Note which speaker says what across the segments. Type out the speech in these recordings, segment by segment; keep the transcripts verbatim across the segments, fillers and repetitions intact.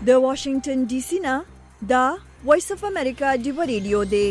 Speaker 1: د واشنگټن ډي سي نه دا وایس اف امریکا دی ریډیو دی.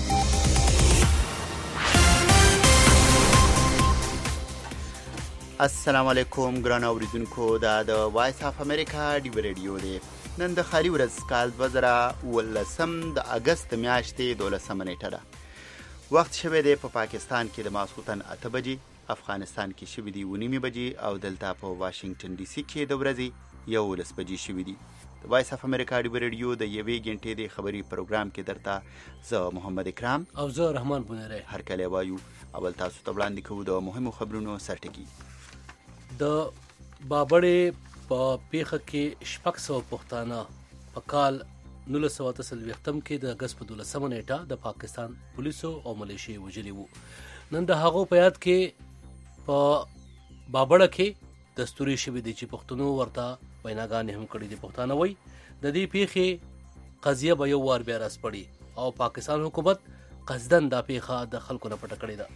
Speaker 2: السلام علیکم ګران اوریدونکو، دا د وایس اف امریکا دی ریډیو دی. نن د خالي ورځ کال دوه زره ولسم د اگست میاشتې دولسمه نیټه ده. وخت شوی دی په پاکستان کې د ماسخوتن اته بجې، افغانستان کې شوی دی ونیمې بجې او دلته په واشنگټن ډي سي کې د ورځې یولس بجې شوی دی. د وایس اف امریکا دی ریډیو د یوې غنټې د خبري پروګرام کې درته زه محمد اکرام
Speaker 3: او زه رحمان بنيري
Speaker 2: هر کله وایو. اول تاسو ته وړاندې کوو د مهمو خبرونو سرټکی.
Speaker 3: د بابړې په پیښه کې شپږ سوه پښتانه په کال نولس سوه اته څلوېښتم کې د اګست په دولسمه نیټه د پاکستان پولیسو او ملیشې وژلي وو. نن د هغو په یاد کې په بابړه کې دستوري شوي دي چې پښتنو ورته ویناګانې هم کړي دي. پښتانه وایي د دې پیښې قضیه به یو وار بیا راسپړي او پاکستان حکومت قصدن دا پیښه د خلکو نه پټه کړې ده.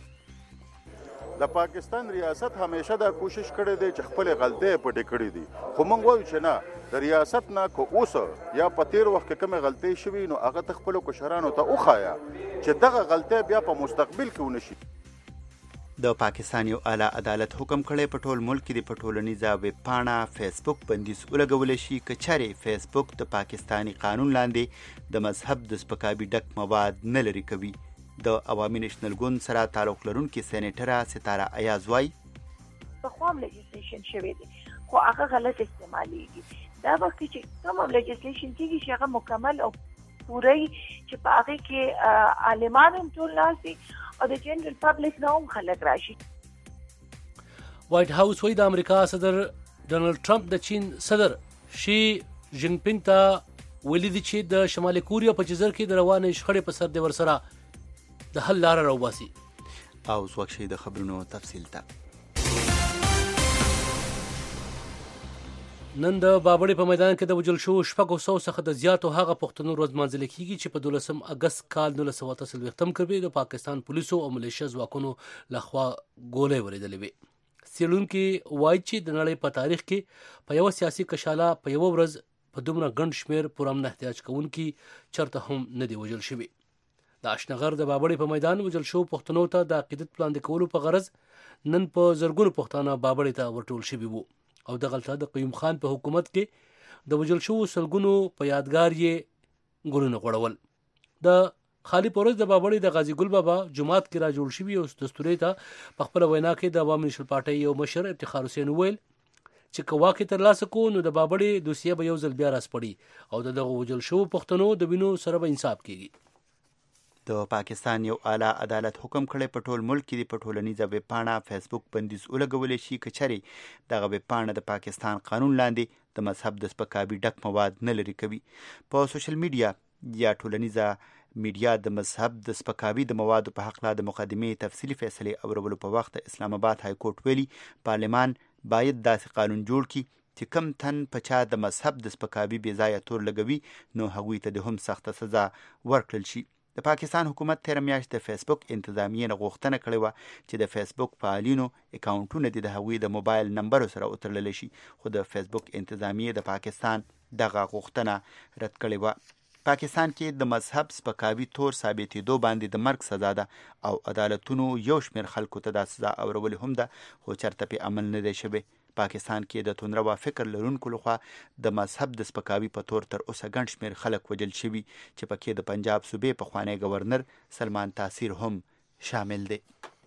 Speaker 4: د پاکستان ریاست همیشه دا کوشش کړی دی چې خپل غلطۍ پټې کړې دي، خو موږ وایو چې نه، د ریاست نه که اوس یا په تیر وخت کې کومې غلطۍ شوي نو هغه ته خپلو کشرانو ته وښایه چې دغه غلطۍ بیا په مستقبل کې ونه شي.
Speaker 2: د پاکستان یو اعلی عدالت حکم کړی په ټول ملک کې د په ټولنیزه ویب پاڼه فیسبوک بندیز ولګولی شي که چېرې فیسبوک د پاکستاني قانون لاندې د مذهب د سپکاوي ډک مواد نه لرې کوي. د عوامي نېشنل ګوند سره تعلق لرونکي سینیټره ستاره ایاز وایي
Speaker 5: پخوا هم لیجسلیشن شوی دی خو هغه غلط استعمالیږي. دا وخت چې کوم لیجسلیشن کېږي چې هغه مکمل او پوره چې په هغې کې عالمان هم ټول ناست دي او د جنرال پبلک نه هم خلک راشي.
Speaker 3: وایټ هاوس وایي د امریکا صدر ډونالډ ټرمپ د چین صدر شي جین پینګ ته ویلي دي چې د شمالي کوریا په جزر کې د روانې شخړې په سر د ورسره د حل لاره راوباسي.
Speaker 2: او ځواک شي د خبرونو تفصیل ته.
Speaker 3: نن د بابړې په میدان کې د وژل شوو شپږو سوو څخه د زیاتو هغه پښتنو ورځ لمانځل کېږي چې په دولسم اګست کال نولس سوه اته څلوېښتم کې د پاکستان پولیسو او ملیشیا ځواکونو لخوا ګولۍ ورېدلې وې. څېړونکي وایي چې د نړۍ په تاریخ کې په یوه سیاسي کشاله په یوه ورځ په دومره ګڼ شمېر پرامن احتجاج کوونکي چېرته هم نه دي وژل شوي. د اشنغر د بابړې په میدان وژل شوو پښتنو ته د عقیدت وړاندې کولو په غرض نن په زرګونو پښتانه بابړې ته ورټول شوي وو او دغلته د قیوم خان په حکومت کې د وژل شوو سلګونو په یادګار یې ګلونه غوړول. د خالي په ورځ د بابړې د غازي ګل بابا جومات کې را جوړ شوي او دستوري ته په خپله وینا کې د عوامي نېشنل پارټۍ یو مشر افتخار حسین وویل چې که واک یې ترلاسه کړو نو د بابړې دوسیه به یو ځل بیا راسپړي او د دغو وژل شوو پښتنو د وینو سره به انصاف کېږي.
Speaker 2: د پاکستان یو اعلی عدالت حکم کړی په ټول ملک کې د په ټولنیزه ویب پاڼه فیسبوک بندیز ولګولی شي که چېرې دغه ویب پاڼه د پاکستان قانون لاندې د مذهب د سپکاوي ډک مواد نه لرې کوي. په سوشل میډیا یا ټولنیزه میډیا د مذهب د سپکاوي د موادو په هکله د مقدمې تفصیلي فیصلې اورولو په وخت اسلام آباد های کورټ ویلي پارلمان باید داسې قانون جوړ کړي چې کم تن په چا د مذهب د سپکاوي بې ځایه تور لګوي نو هغوی ته د هم سخته سزا ورکړل شي. د پاکستان حکومت تېره میاشت د فیسبوک انتظامیې نه غوښتنه کړې وه چې د فیسبوک فعالینو اکاونټونه دې د هغوی د موبایل نمبرو سره وتړلی شي، خو د فیسبوک انتظامیې د پاکستان دغه غوښتنه رد کړې وه. پاکستان کې د مذهب سپکاوي تور ثابتېدو باندې د مرګ سزا ده او عدالتونو یو شمېر خلکو ته دا سزا اورولې هم ده خو چېرته پې عمل نه دی شوی. پاکستان کې د توندروا فکر لرونکو لخوا د مذهب د سپکاوي په تور تر اوسه ګڼ شمېر خلک وژل شوي چې پکې د پنجاب صوبې پخوانی گورنر سلمان تاثیر هم شامل دی.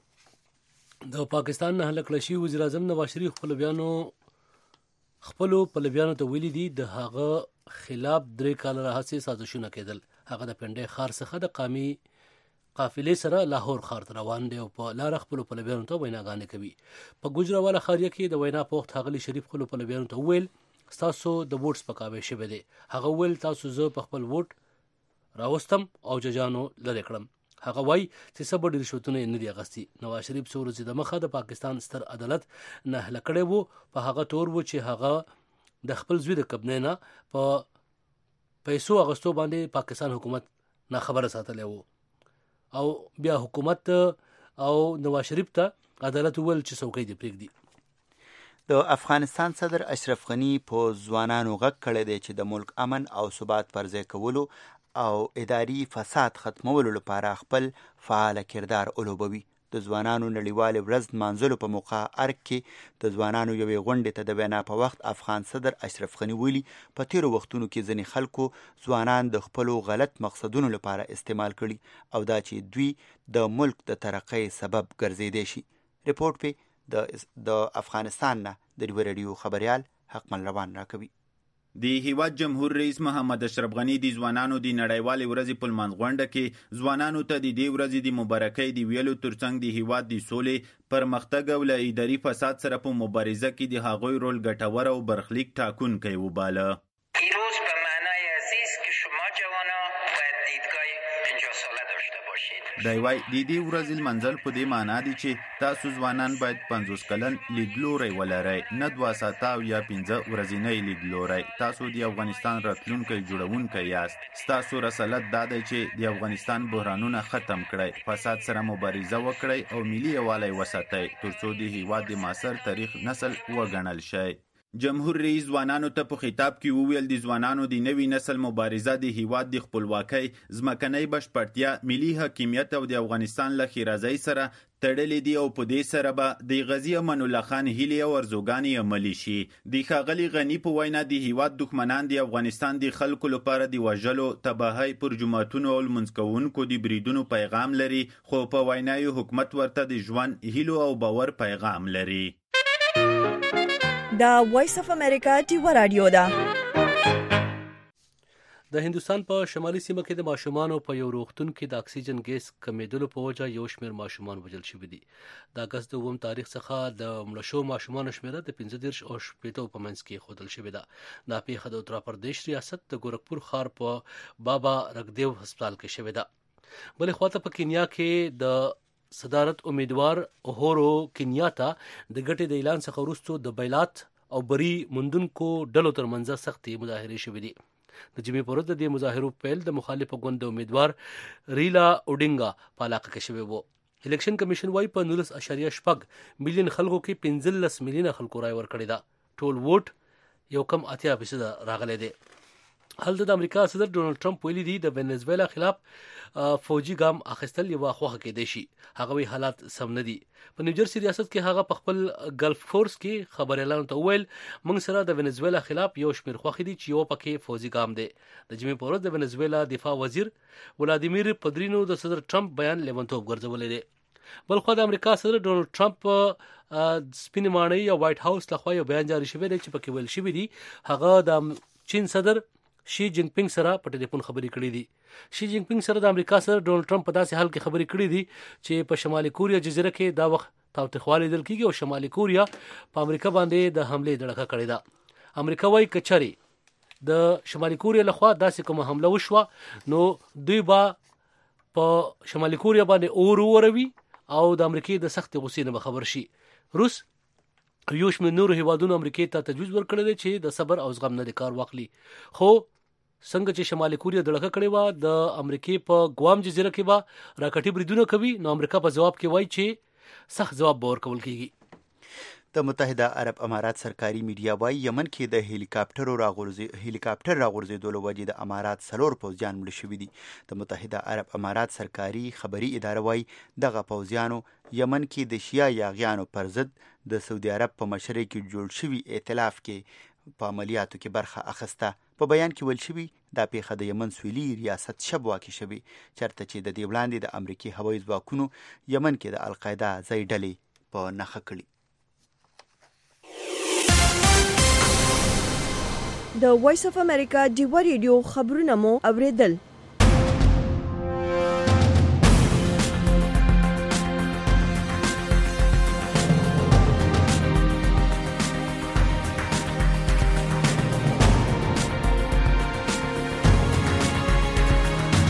Speaker 3: د پاکستان نه هلک کړل شوي وزیر اعظم نواز شریف خپلو بیانو خپلو پلویانو ته ویلي دي د هغه خلاف درې کاله راهیسې سازشونه کېدل. هغه د پنډۍ ښار څخه د قامي قافلې سره لاهور ښار ته روان دی او په لاره خپلو پلویانو ته ویناګانې کوي. په ګوجرانواله ښاریه کې د وینا په وخت ښاغلي شریف خپلو پلویانو ته وویل ستاسو د ووټ سپکاوی شوی دی. هغه وویل تاسو زه په خپل ووټ راوستم او ججانو لرې کړم. هغه وایي چې څه به ډېر رشوتونه یې نه دي اخیستي. نواز شریف څو ورځې د مخه د پاکستان ستر عدالت نهله کړی و په هغه تور و چې هغه د خپل زوی د کبنې نه په پیسو اخیستو باندې پاکستان حکومت ناخبره ساتلی و او بیا حکومت او نواز شریف ته عدالت وویل چې څوکۍ دې پرېږدي.
Speaker 2: د افغانستان صدر اشرف غنی په ځوانانو غږ کړی دی چې د ملک امن او ثبات پر ځای کولو او اداري فساد ختمولو لپاره خپل فعال کردار ولوبوي. د ځوانانو نړیوالې ورځ نمانځلو په موقع ارګ کې د ځوانانو یوې غونډې ته د وینا په وخت افغان صدر اشرف غنی ویلي په تیرو وختونو کې ځینې خلکو ځوانان د خپلو غلط مقصدونو لپاره استعمال کړي او دا چې دوی د ملک د ترقۍ سبب ګرځېدی شي. رپورټ پې د افغانستان نه د ډیو رادیو خبریال حقمل روان راکوي.
Speaker 6: د هیواد جمهور رئیس محمد اشرف غنی د ځوانانو د نړیوالې ورځې په لمانځ غونډه کې ځوانانو ته د دې ورځې د مبارکۍ د ویلو ترڅنګ د هیواد د سولې، پرمختګ او له اداري فساد سره په مبارزه کې د هغوی رول ګټور او برخلیک ټاکونکی وباله.
Speaker 7: امروز به معنای عزیز که شما جوانا باید دیدگاه پنجاه ساله داشته باشید.
Speaker 6: دی وای د دې ورځې لمانځل په دې معنا دي چې تاسو ځوانان باید پنځوس کلن لیدلوری ولرئ، نه دوه ساعته او یا پنځه ورځنی لیدلوری. تاسو د افغانستان راتلونکی جوړونکی یاست. ستاسو رسالت دا دی چې د افغانستان بحرانونه ختم کړئ، فساد سره مبارزه وکړئ او ملي یووالی وساتئ ترڅو د هیواد د معاصر تاریخ نسل وګڼل شي. جمهور رئیس ځوانانو ته په خطاب کې وویل د ځوانانو د نوي نسل مبارزه د هیواد د خپلواکۍ، ځمکنۍ بشپړتیا، ملي حاکمیت او د افغانستان له ښېرازۍ سره تړلې دي او په دې سره به د غازي امان الله خان هیلې او ارزوګانې عملي شي. د ښاغلي غني په وینا د هیواد دښمنان د افغانستان د خلکو لپاره د وژلو، تباهۍ، پر جوماتونو او لمونځ کوونکو د بریدونو پیغام لري، خو په وینا یې حکومت ورته د ژوند، هیلو او باور پیغام لري.
Speaker 1: دا وایس اف امریکا ټیو رادیو ده.
Speaker 3: د هندوستان په شمالي سیمه کې د ماشومانو په یو روغتون کې د اکسیجن ګیس کمیدلو په وجه یو شمېر ماشومان وژل شوي دي. د اګست د اووم تاریخ څخه د مړه شوو ماشومانو شمېره د پنځه دېرش او شپېتو په منځ کې ښودل شوې ده. دا پیښه د اتر پردیش ریاست د ګورکھپور ښار په بابا رګدیو هسپتال کې شوې ده. بلې خواته په کینیا کې د صدارت امیدوار اهورو کینیاتا د ګټې د اعلان څخه وروسته د بیلات او بری موندونکو ډلو ترمنځ سختې مظاهرې شوې دي. د جمعې په ورځ د دې مظاهرو پیل د مخالفه ګوند د امیدوار ریلا اوډینګا په علاقه کې شوی و. الیکشن کمیشن وايي په نولس اشاریه شپږ میلیون خلکو کې پنځلس میلیونه خلکو رای ورکړی ده. ټول ووټ یو کم اتیا فیصده راغلی دی. هلته د امریکا صدر ډونالد ټرمپ ویلي دي د وینزویلا خلاف فوجي ګام اخیستل یوه خوښه کېدی شي. هغه وی حالات سم نه دي. په نیوجرسي ریاست کې هغه په خپل ګلف فورس کې خبريالانو ته وویل موږ سره د وینزویلا خلاف یو شمېر خوښې دي چې یو پکې فوجي ګام دی. د جمعې په ورځ د وینزویلا دفاع وزیر ولادیمیر پدرینو د صدر ټرمپ بیان لیونتوب ګرځولی دی. بلخوا د امریکا صدر ډونالد ټرمپ سپینې ماڼۍ یا وایټ هاوس لخوا یو بیان جاری شوی دی چې پکې ویل شوي دي هغه د چین صدر شي جینګ پینګ سره په ټلیفون خبرې کړې دي. شي جینګ پینګ سره د امریکا صدر ډونالد ټرمپ په داسې حال کې خبرې کړې دي چې په شمالي کوریا جزیره کې دا وخت تاوتریخوالی لیدل کېږي او شمالي کوریا په امریکا باندې د حملې دړکه کړې ده. امریکا وايي که چېرې د شمالي کوریا لخوا داسې کومه حمله وشوه نو دوی به په شمالي کوریا باندې اور ووروي او د امریکې د سختې غوسې نه به خبر شي. روس یو شمېر نورو هیوادونو امریکې ته تجویز ورکړی دی چې د صبر او زغم نه د کار واخلي. خو څنګه چې شمالي کوریا دړکه کړې وه د امریکې په ګوام جزیره کې به راکټي بریدونه کوي نو امریکا په ځواب کې وایي چې سخت ځواب به ورکول کېږي.
Speaker 2: د متحده عرب امارات سرکاري میډیا وايي یمن کې د هلیکاپټرو راغورځي هلیکاپټر راغورځېدو له وجې د امارات څلور پوځیان مړه شوي دي. د متحده عرب امارات سرکاري خبري اداره وايي دغه پوځیانو یمن کې د شیا یاغیانو پر ضد د سعودي عرب په مشرۍ کې جوړ شوي ائتلاف کې په عملیاتو کې برخه اخیسته. په بیان کې ویل شوي دا پیښه د یمن سویلي ریاست شبوا کې شوې چېرته چې د دې وړاندې د امریکې هوایي ځواکونو یمن کې د القاعده ځای ډلې په نښه کړي.
Speaker 1: د وایس اف امریکا ډیو رادیو خبرونه مو اوریدل.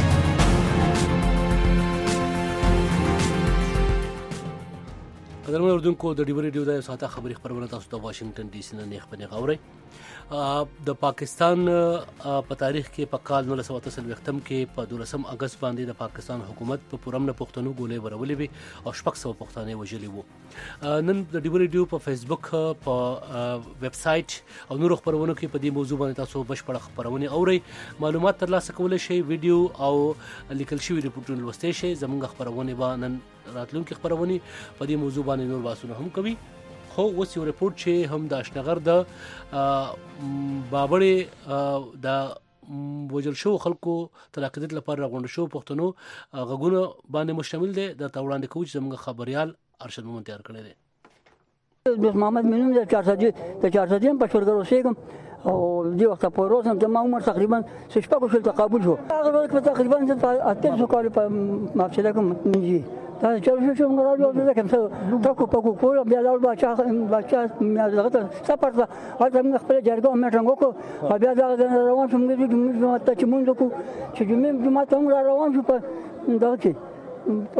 Speaker 3: قدرمن اوردونکو د ډیو ریډیو د ساته خبري خبرونه تاسو د واشنگټن ډي سي نه نه خبري غوړي د پاکستان په تاریخ کې په کال نولس سوه اته څلوېښتم کې په دولسم اگست باندې د پاکستان حکومت په پورم نه پښتنو ګولې ورولې وي او شپږ سوه پښتانه وژلي وو. نن د ډیو ریډیو په فیسبوک په ویب سټ او نور خبرونو کې په دې موضوع باندې تاسو بشپړ خبرونه اورئ. معلومات ترلاسه کولای شئ، ویډیو او لیکل شوی ریپورتونه لوستئ شئ. زموږ خبرونه به نن راتلونکي خبرونه په دې موضوع باندې نور باسونه هم کوي. خو اوس یو ریپورت چې هم د اشنغر د بابړې د وژل شو خلکو تر عقیدت لپاره راغونډ شو پښتنو غږونه باندې مشتمل دی. د وړاندې کوم چې زموږ خبريال ارشد مومن تیار کړی دی.
Speaker 8: دوست محمد مینوم د چهار سدي د چهار سدي په شورګر اوسېږم او دې وخت په روز هم د ما عمر تقریبا شپږ شل تقابل شو. هغه وخت تقریبا د اته سو کال په مافسله کوم منجي دا چې شو موږ راځو د کوم څه تاکو پکو کول بیا لاول بچا بچا مې دغه سفر ته هغه موږ خپل جرګه میټنګ وکړو بیا دا روان شوم د جمعه ته چې موږ کو چې جمعه جمعه ته موږ روان شو په دغه کې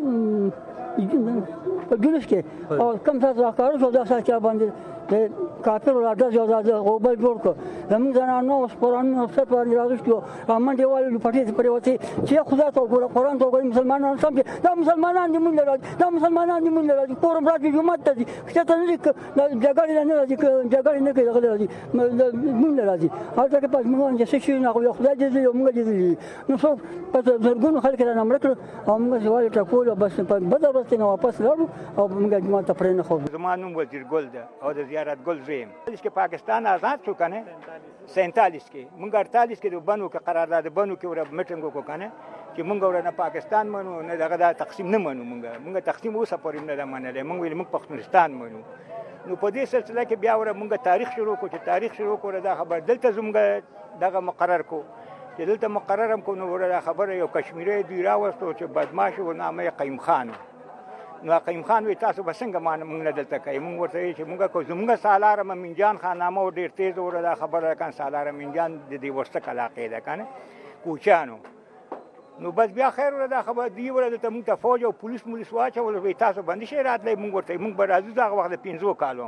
Speaker 8: په جلوس کې او کوم څه راکاره شو دا څه باندې د کافر ولاده یو د غوبل جوړ کړ. زموږ زنانو قرآن څه په راځو امن دیوال پټې پرې وتی چې خدا ته ګور قرآن ته ګور مسلمانانو سم دا مسلمانان دي مونږ راځي دا مسلمانان دي مونږ راځي قرآن راځي جمعه ته دي چې ته نه جګړه نه راځي جګړه نه کوي هغه راځي مونږ راځي هغه کې پس موږ چې شي نه خو خدای دې یو موږ دې نو څو په زرګونو خلک را نمړ کړ او موږ ځوال ټکول بس په بدر ورته نه واپس لاړو او موږ جمعه ته پرې نه خو
Speaker 9: زمانو وزیر ګل ده او د زیارت ګل زیم چې پاکستان آزاد شو کنه سینتالیس کې مونږ اړتالیس کې د بنو کې قرارداد بنو کې ور میټینګ وکړو کنه چې مونږ ورنه پاکستان منو نه دغه د تقسیم نه منو مونږ مونږ تقسیم اوسه پورې نه منل مونږ ویل مونږ پښتونستان منو. نو په دې سلسله کې بیا ور مونږ تاریخ شروع کو چې تاریخ شروع کړو دا خبر دلته زموږ دغه مقرر کو چې دلته مقرر هم کو نو ور خبره یو کشمیری دی راوستو چې بدمعش و نامه قیم خان. نو قیم خان وی تاسو بسنګ مان مونږ نه دلته کوي مونږ ورته چې مونږ کو زموږ سالار منجان خان نامه ډیر تیز ور دا خبره کان سالار منجان د دې ورسته علاقې ده کنه کوچانو. نو بس بیا خیر ور دا خبره دی ور د تم ته فوج او پولیس مولس واچول وی تاسو باندې شي راتلې مونږ ورته مونږ به راځو دا وخت پنځو کالو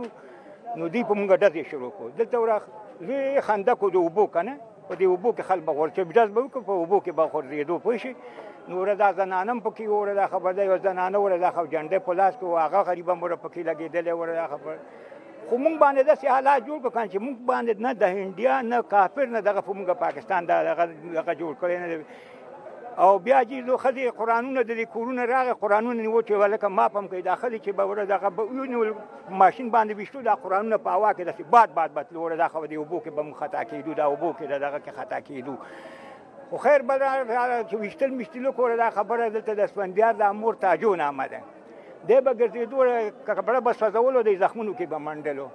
Speaker 9: نو دی په مونږ ډزې شروع کو دلته ور زه خندق د وبو کنه په دې وبو کې خلک بغور چې بجاز به په وبو کې بغور زیدو پوښي نور دا زنانم پکې ور دا خبر دی زنانه ور دا خو جنډه پلاس کو هغه غریبه مور پکې لګیدل ور دا خبر خو مونږ باندې د سه حالات جوړ کړل چې مونږ باندې نه د انډیا نه کافر نه دغه مونږ پاکستان دا دغه جوړ کړی نه او بیا چې زه خدي قرانونه د کورونه راغه قرانونه نیو چې ولکه ما پم کې داخلي چې به ور دغه یو ماشين باندې بيشتو دا قرانونه په هوا کې د باد باد باد لور دا خو دی وبو کې بم خطا کېدو دا وبو کې دغه کې خطا کېدو خو خیر بل چې وشتل مشتلو کوله دا خبره دلته د اسفندیار د امور تاجون آمده دی به ګرځېدو کبره بس فزولو د زخمونو کې به منډلو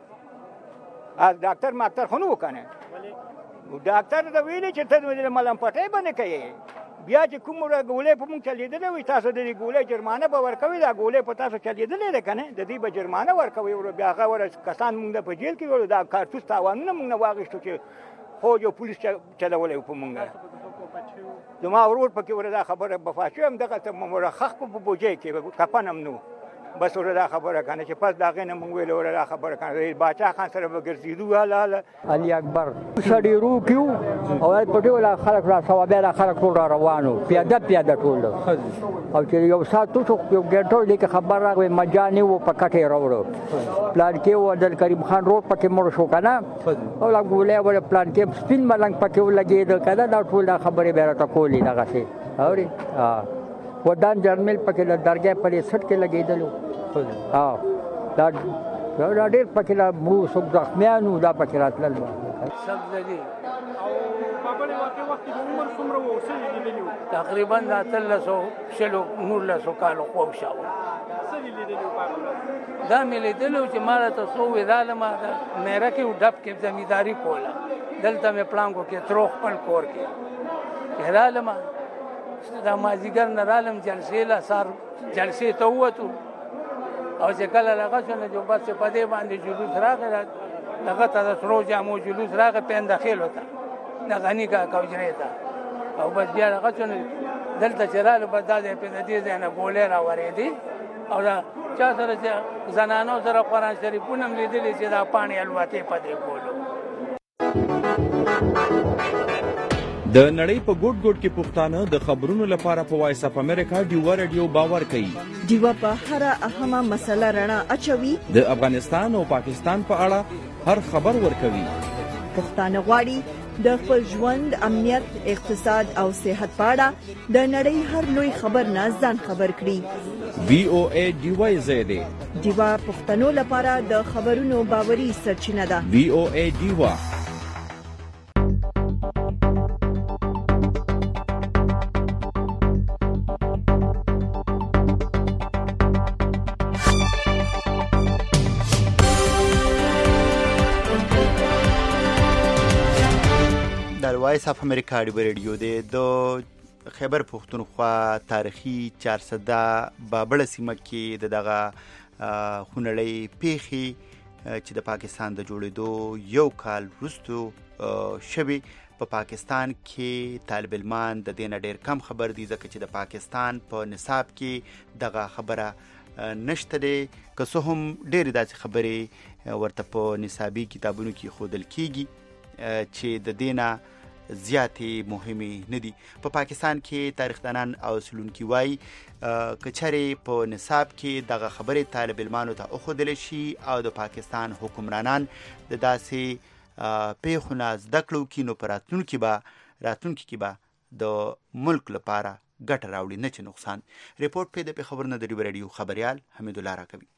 Speaker 9: از ډاکټر ماکټر خو نه وکنه ډاکټر دا ویلي چې ته د ملم پټې باندې کوي بیا چې کوم ګولې په مونږ چلیدلې وي تاسو د ګولې جرمانه به ورکوي دا ګولې په تاسو چلیدلې ده کنه د دې به جرمانه ورکوي او بیا هغه ور کسان مونږ په جیل کې ور دا کارتوس تاوانونه مونږ نه واغښتو چې خو جو پولیس چلولې په مونږه زما ورور پکې ور دا خبره بفاشو هم دغه ته مرخخ په بوجي کې کپنم نو بس ور دا خبره کنه چې پس دا غنه مونږ ویل ور دا خبره کنه باچا خان سره وګرځیدو حاله
Speaker 8: علي اکبر شړې رو کیو او پټي ولا خلک را ثوابه خلک ټول روانو پیاده پیاده ټول او چې یو سات تو یو ګټو لیک خبر راغی مجانی و پکټه راوړو پلان کې و د کریم خان روډ پکې مور شو کنه او لا ګولې ور پلان کې سپین ملنګ پکې ولګید کنه دا ټول خبره به راته کولی دغه شي اوري ها ودان جرمل پکې د درګه پرې سټ کې لګیدلو ها دا دا ډېر پکې لا مو سب زخمیانو دا پکې راتلل
Speaker 10: سب دې او بابل واقع وخت د عمر څومره وو څه لیدلو تقریبا اتلسو شلو نورلسو کالو خوب شاو څه لیدلو بابل دا مې لیدلو چې مالا ته سو وداله ما دا مېره کې ډب کې زمینداری کوله دلته مې پلانګو کې تروخ خپل کور کې هراله ما دا مازیګر نه رالم جلسې لا سار جلسې ته وته او چې کله لغه شنه جو بس په دې باندې جلوس راغی لغه ته سرو جامو جلوس راغی پنده خېل وته دا غنی کا کوجرې ته او بس بیا لغه شنه دلته چراله په دې په دې ځای نه ګولې را ورېدي او دا چا سره چې زنانو سره قرآن شریفونه هم لیدلي چې دا پاڼې الوتې په دې کولو.
Speaker 11: د نړۍ په ګوټ ګوټ کې پښتانه د خبرونو لپاره په وایس اف امریکا ډیوا رادیو باور کوي.
Speaker 1: ډیوا په هر اهمه مسله رڼا اچوي.
Speaker 11: د افغانستان او پاکستان په اړه هر خبر ورکوي.
Speaker 1: پښتانه غواړي د خپل ژوند، امنیت، اقتصاد او صحت په اړه د نړۍ هر لوی خبر نه ځان خبر کړي.
Speaker 11: وی او ای ډیوا زیاده
Speaker 1: ډیوا پښتنو لپاره د خبرونو باوري سرچینه ده.
Speaker 11: وی او ای ډیوا.
Speaker 2: وایس اف امریکا ډیوا رادیو د خیبر پښتونخوا تاریخي چارسده بابړه سیمه کې د دغه خونړۍ پیښې چې د پاکستان د جوړېدو یو کال وروسته شوي په پاکستان کې طالب علمان د دې نه ډېر کم خبر دي، ځکه چې د پاکستان په نصاب کې دغه خبره نشته دی. که څه هم ډېرې داسې خبرې ورته په نصابي کتابونو کې ښودل کېږي چې د دې نه زیاتې مهمې نه دي. په پاکستان کې تاریخدانان او څېړونکي وایي که چېرې په نصاب کې دغه خبرې طالب علمانو ته وښودلی شي او د پاکستان حکمرانان د داسې پیښو نه زده کړه وکړي، نو په راتلونکي به راتلونکي کې به د ملک لپاره ګټه راوړي، نه چې نقصان. ریپورټ پې د پېښور نه د ډیوا رادیو خبریال حمیدالله راکوي.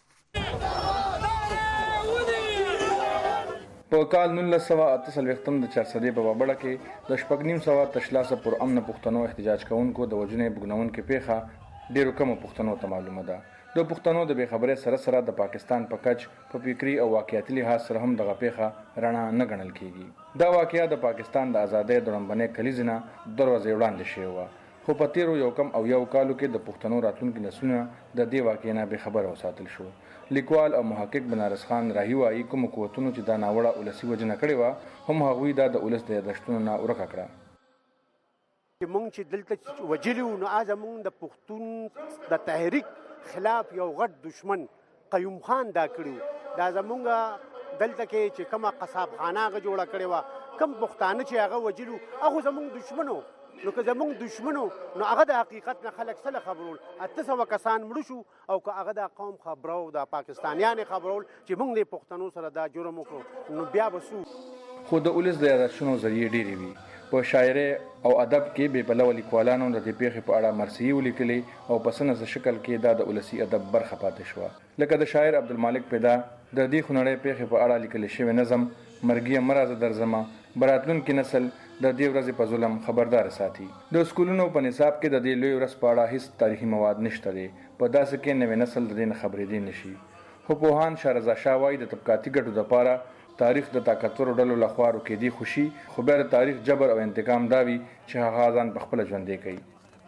Speaker 12: په کال نولس سوه اته څلوېښتم د چارسدې په بابړه کې د شپږ نیم سوه تشلاسه پر امن پښتنو احتجاج کوونکو د وژنې بګنونکې پیښه ډېرو کمو پښتنو ته معلومه ده. د پښتنو د بې خبرۍ سره سره د پاکستان په کچ په فکري او واقعیتي لحاظ سره هم دغه پیښه رڼا نه ګڼل کېږي. دا واقعه د پاکستان د ازادۍ د لومړنۍ کلیزې نه دوه ورځې وړاندې شوې وه، خو په تیرو یو کم او یو کالو کې د پښتنو راتلونکي نسلونه د دې واقعې نه بې خبره وساتل شو. لیکوال او محقق بنارس خان راهي وایي کومو قوتونو چې دا ناوړه ولسي وژنه کړې وه هم هغوی دا د ولس د یادښتونو نه ورکه کړه.
Speaker 13: مونږ چې دلته وجلي وو نو آ زمونږ د پښتون د تحریک خلاف یو غټ دشمن قیوم خان دا کړي وو. دا زمونږ دلته کې چې کومه قصابخانه هغه جوړه کړې وه، کم پښتانه چې هغه وجلي وو هغه زمونږ دشمن و. نو که زمونږ دشمنو نو هغه د حقیقت نه خلک سره خبرول، اته سوه کسان مړه شو، او که هغه د قوم خبرو د پاکستانیانې خبرول چې موږ د پښتنو سره دا جرم وکړو نو بیا به سو.
Speaker 12: خو د ولس د یادښتونو ذریعې ډېرې وي. په شاعرۍ او ادب کې بې پلوه لیکوالانو د دې پیښې په اړه مرثیې ولیکلې او په سنز شکل کې دا د ولسي ادب برخه پاتې شوه. لکه د شاعر عبدالمالک پیدا د دې خونړۍ پیښې په اړه لیکل شوی نظم مرګیه مرازه درځمه براتلونکي نسل د دې ورځې په ظلم خبردار ساتي. د سکولونو په نصاب کې د دې لوی ورځ په اړه هیڅ تاریخي مواد نشته دی، په داسې کې نوی نسل د دې نه خبرېدی نشي. خو پوهان شاه شاه وایي د طبقاتي ګټو دپاره تاریخ د طاقتورو ډلو لخوا روکېدي خوشي، خو بیا د تاریخ جبر او انتقام دا وي چې هغه ځان په خپله ژوندی کوي.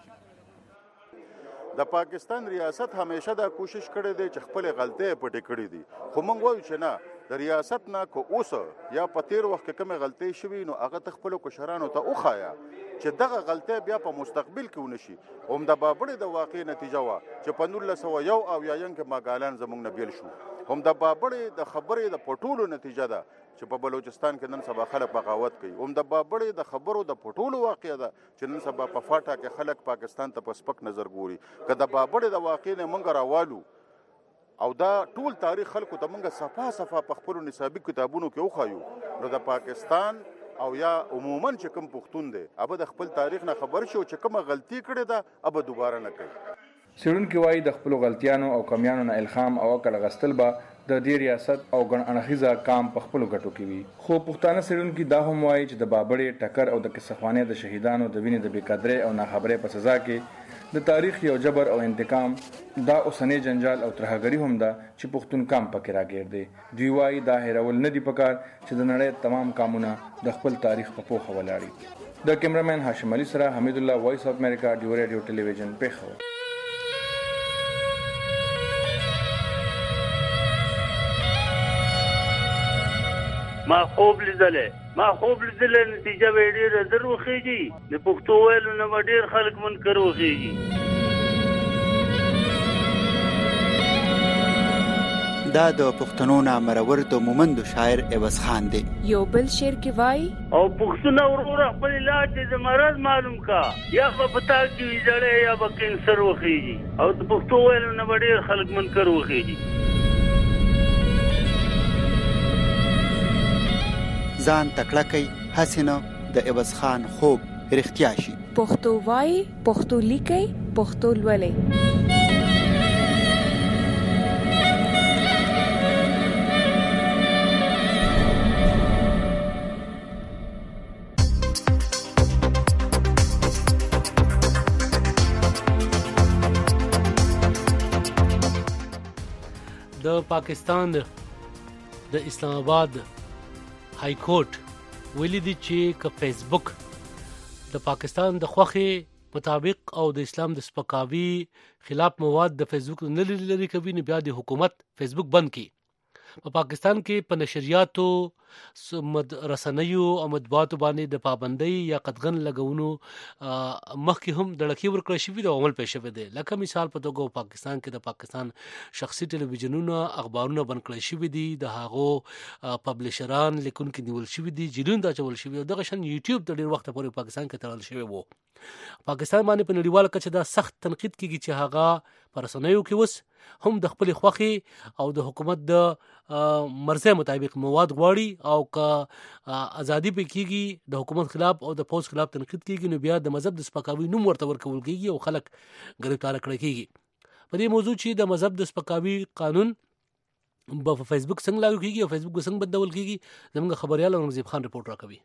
Speaker 4: د پاکستان ریاست همیشه دا کوشش کړی دی چې خپلې غلطۍ پټې کړې دي، خو موږ وایو چې نه، د ریاست نه که اوس یا په تیر وخت کې کومې غلطۍ شوي نو هغه ته خپلو کشرانو ته وښایه چې دغه غلطۍ بیا په مستقبل کې ونه شي. هم د بابړې د واقعې نتیجه وه چې په نولس سوه یو اویایم کې ماګالان زموږ نه بیل شو. هم د بابړې د خبرې د پټولو نتیجه ده چې په بلوچستان کې نن سبا خلک بغاوت کوي. هم د بابړې د خبرو د پټولو واقعه ده چې نن سبا په فاټا کې خلک پاکستان ته په سپک نظر ګوري. که د بابړې د واقعې نه موږ راوالو او دا ټول تاریخ خلکو ته موږ صفا صفا په خپلو نصابي کتابونو کې وښایو نو د پاکستان او یا عموما چې کوم پښتون دی ابه د خپل تاریخ نه خبر شي او چې کومه غلطي کړې ده ابه دوباره نه کوي.
Speaker 12: څېړونکي وایي د خپلو غلطیانو او کمیانو نه الهام او عقل غستل به د دې ریاست او ګڼ اړخیزه کام په خپلو ګټو کې وي. خو پښتانه څېړونکي دا هم وایي چې د بابړې ټکر او د کیسهخوانۍ د شهیدانو د وینې د بېقدرۍ او ناخبرۍ په سزا کې د تاریخ یو جبر او انتقام دا اوسنی جنجال او ترهګري هم ده چې پښتون کام پکې راګیر دی. دوی وایي دا هېرول نه دي پکار چې د نړۍ تمام کامونه د خپل تاریخ په پوهه ولاړي. د کیمرامین هاشم علي سره حمید الله، وایس اف امریکا، ډیوا رادیو ټلویزیون، پېښور.
Speaker 14: ما خوب لیدلې ما خوب لیدلې نتیجه به ډېره زر وخېږي. د پښتو ویلو نه به ډېر خلک منکر وخېږي.
Speaker 2: دا د پښتنو نه مرور د مومند شاعر عوض خان دی.
Speaker 15: یو بل شعر کې وای
Speaker 14: او پښتون ورور خپل علاج د مرض معلوم کا یا په پتا کې ویځړې یا په کینسر وخیږي او د پښتو ویلو نه ډېر خلک منکر وخیږي.
Speaker 2: ځان تکړه کوي هڅه نه د عوض خان خوب رښتیا شي.
Speaker 15: پښتو وای پښتو لیکي پښتو لولي.
Speaker 3: د پاکستان د اسلام آباد های کورټ ویلي دي چې که فیسبوک د پاکستان د خوښې مطابق او د اسلام د سپکاوي خلاف مواد د فیسبوک نه لري کوي نو بیا د حکومت فیسبوک بند کړي. په پاکستان کې په نشریاتو رسنیو او مطبوعاتو باندې د پابندۍ یا قطغن لګونو مخکې هم دړکې ورکړل شوي دي او عمل پې شوی دی. لکه مثال په توګه پاکستان کې د پاکستان شخصي ټلویزیونونه اخبارونه بند کړل شوي دي، د هغو پبلشران لیکونکي نیول شوي دي، جیلونو ته اچول شوي دي. دغه شان یوټیوب د ډېر وخته پورې پاکستان کې تړل شوی و. پاکستان باندې په نړیواله کچه دا سخت تنقید کیږي چې هغه په رسنیو کې اوس هم د خپل خوښي او د حکومت د مرزه مطابق مواد غواړي او که ازادي په کیږي د حکومت خلاف او د پوز خلاف تنقید کیږي نو بیا د مذهب د سپکاوي نوم ورته ورکول کیږي او خلک ګرفتار کړي کیږي. په دې موضوع چې د مذهب د سپکاوي قانون په فیسبوک څنګه لاګو کیږي او فیسبوک څنګه بدلول کیږي زموږ خبريال نظیب خان رپورټ راکوي.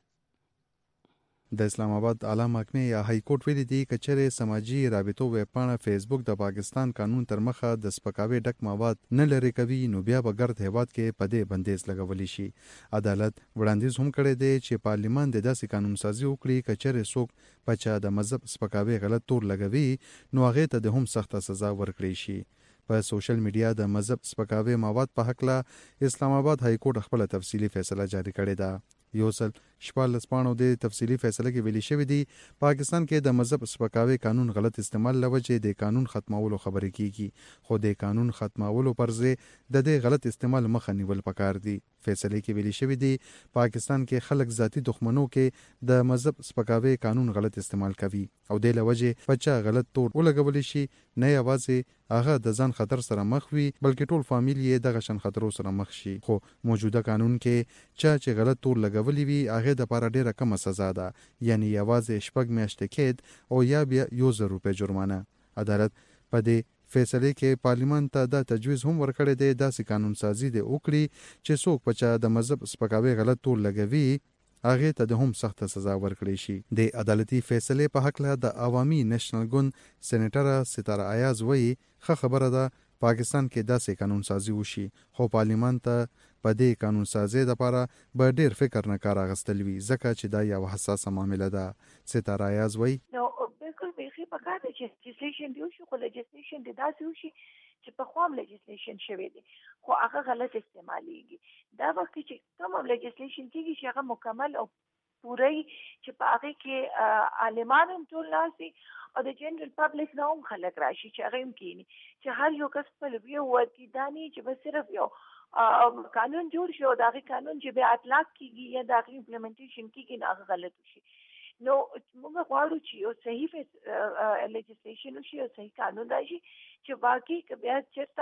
Speaker 16: د اسلام آباد اعلی محکمې یا های کورټ ویلي دي که چېرې سماجي رابطو ویبپاڼه فیسبوک د پاکستان قانون تر مخه د سپکاوي ډک مواد نه لرې کوي نو بیا به ګرد هیواد کې په دې بندیز لګولی شي. عدالت وړاندیز هم کړی دی چې پارلیمان د داسې قانون سازي وکړي که چېرې څوک په چا د مذهب سپکاوي غلط تور لګوي نو هغې ته د هم سخته سزا ورکړي شي. په سوشل میډیا د مذهب سپکاوي مواد په هکله اسلام آباد های کورټ خپل تفصیلي فیصله جاری کړې ده. یو سل شپاړلس پاڼو د تفصیلي فیصله کې ویلي شوی دی پاکستان کې د مذهب سپکاوي قانون غلط استعمال لوجې د قانون ختمولو خبرې کیږي خو د قانون ختمولو پر ځای د دې غلط استعمال مخه نیول پکار دي. فیصله کې ویلي شوی دی پاکستان کې خلک ذاتی دښمنو کې د مذهب سپکاوي قانون غلط استعمال کوي او د لوجې پچا غلط تور ولګول شي نه یوازې هغه د ځان خطر سره مخ وي بلکې ټول فامیل یې دغه شان خطرو سره مخ شي. خو موجوده قانون کې چا چې غلط تور لګولي وي هغه د لپاره ډیره کمه سزا ده یعنی یوازې شپږ میاشتې قید او یا بیا یو زر روپۍ جرمانه. عدالت په دې فیصله کې پارلیمان ته دا تجویز هم ورکړی دی داسې قانون سازي دی وکړي چې څوک په چا د مذهب سپکاوي غلط تور لګوي هغې ته د هم سخته سزا ورکړی شي. د عدالتي فیصلې په هکله د عوامي نیشنل ګوند سینیټره ستاره ایاز وایي ښه خبره ده پاکستان کې داسې قانون سازي وشي خو پارلیمان ته په دې قانون سازي لپاره به ډېر فکر نه کار اخیستل وي ځکه چې دا یو حساسه معامله ده. ستاره ایاز وایي
Speaker 5: نو بالکل بیخي پکار دی چې لیجسلیشن دی وشي خو لیجسلیشن دی داسې وشي چې په خوا هم لیجسلیشن شوی دی خو هغه غلط استعمالیږي. دا وخت چې کوم لیجسلیشن کېږي چې هغه مکمل او پوره چې په هغې کې عالمان هم ټول ناست وي او د جنرال پبلک نه هم خلک راشي چې هغه هم کښېني چې هر یو کس خپل ویو ورکړي دا نه چې بس صرف یو قانون جوړ شي او د هغې قانون چې بیا اطلاق کېږي یا د هغې امپلیمنټیشن کېږي نو هغه غلط وشي. نو موږ غواړو چې یو صحیح لیجسلیشن وشي او صحیح قانون راشي چې واقعي که بیا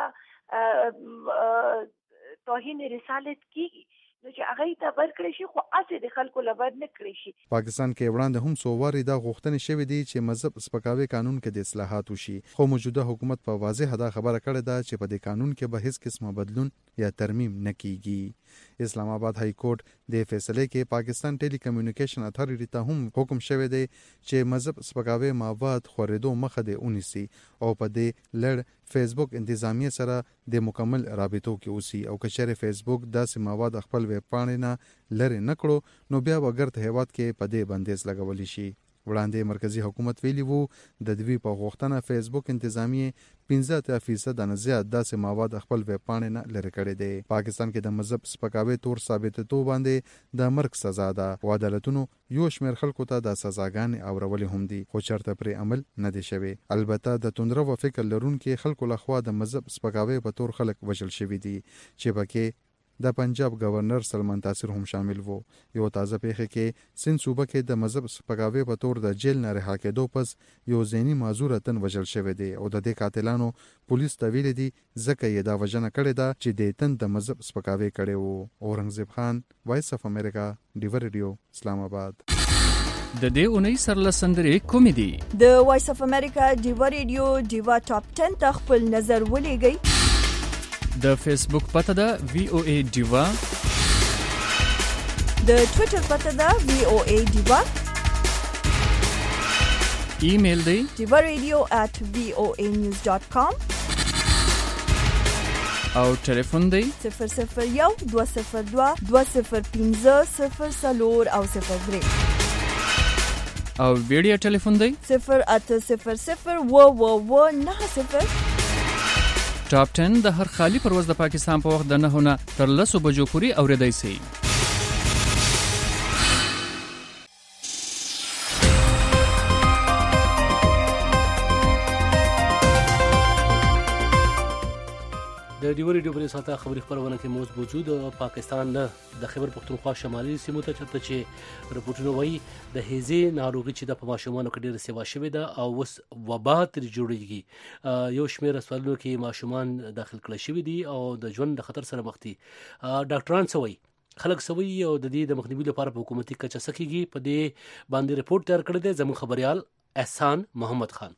Speaker 5: چېرته توهین رسالت کېږي نو چې هغه ته ورکړی شي خو هسې د خلکو له ور نه کړی شي.
Speaker 16: پاکستان کې وړاندې هم څو وارې دا غوښتنې شوې دي چې مذهب سپکاوي قانون کې د اصلاحات وشي خو موجوده حکومت په واضح دا خبره کړې ده چې په دې قانون کې به هیڅ قسمه بدلون یا ترمیم نه کیږي. اسلام آباد های کورټ د فیصله کې پاکستان ټیلی کمیونیکیشن اتھارټي ته هم حکم شوی دی چې مذهب سپکاوي مواد خورېدو مخه دې ونیسي او په دې لړ فیسبوک انتظامیه سره د مکمل رابطو کې اوسي او که چېرې فیسبوک داسې مواد خپل ویب پاڼې نه لرې نه کړو نو بیا به ګرد هیواد کې په دې بندیز لګولی شي. وړاندې مرکزی حکومت ویلي وو د دوی په غوښتنه فیسبوک انتظامیه پنځه اتیا فیصد نه زیات داسې مواد خپل ویب پاڼې نه لرې کړي دي. پاکستان کې د مذهب سپکاوي تور ثابتېدو باندې د مرګ سزا ده او عدالتونو یو شمېر خلکو ته د سزاګانې اورولې هم دي خو چېرته پرې عمل نه دی شوی. البته د توندره و فکر لرونکي خلکو لخوا د مذهب سپکاوي په تور خلک وژل شوي دي چې پکې د پنجاب گورنر سلمان تاثیر هم شامل وو. یو تازه پیښه کې سند صوبه کې د مذهب سپکاوي په تور د جیل نه رها کېدو پس یو ذهني معذور تن وژل شوی دی او د دې قاتلانو پولیس ته ویلي دي ځکه یې دا وژنه کړې ده چې د تن د مذهب سپکاوي کړی وو. اورنګزیب خان، وایس اف امریکا، ډیور ریډیو، اسلام آباد.
Speaker 17: د دې اونۍ سرلسندرې کومې دي؟
Speaker 1: د وایس اف امریکا ډیور ریډیو ډیوا ټاپ ټن ته خپل نظر ولېږئ.
Speaker 17: د فیسبوک پته ده وی او ای ډیوا،
Speaker 1: د ټویټر پته ده وی او ای ډیوا،
Speaker 17: ایمیل دی
Speaker 1: ډیوا ریډیو at وی او ای نیوز ډاٹ کام
Speaker 17: او ټلیفون دی
Speaker 1: صفر صفر یو دوه صفر دوه دوه صفر پنځه صفر څلور او صفر درې
Speaker 17: او ویډیو ټلیفون دی
Speaker 1: صفر اته صفر صفر اوه اوه اوه نهه صفر.
Speaker 17: ټاپ ټن د هر خالی پرواز د پاکستان په وخت د نهو نه تر لسو بجو پورې اوریدای شي.
Speaker 3: د ډیور ریډیو په ساته خبري خبرونه کې موږ موجود پاکستان نه د خیبر پختونخوا شمالي سیمو ته چرته چې رپورټونه وایي د هیزي ناروغي چې د په ماشومانو کې ډېره سیوا شوې ده او اوس وبا ترې جوړېږي. یو شمېر هسپتالونو کې ماشومان داخل کړای شوي دي او د ژوند د خطر سره مخ دي. ډاکټران څه وایي، خلک څه وایي او د دې د مخنیوي لپاره په حکومتي کچه څه کېږي، په دې باندې رپورټ تیار کړی دی زموږ خبریال احسان محمد خان.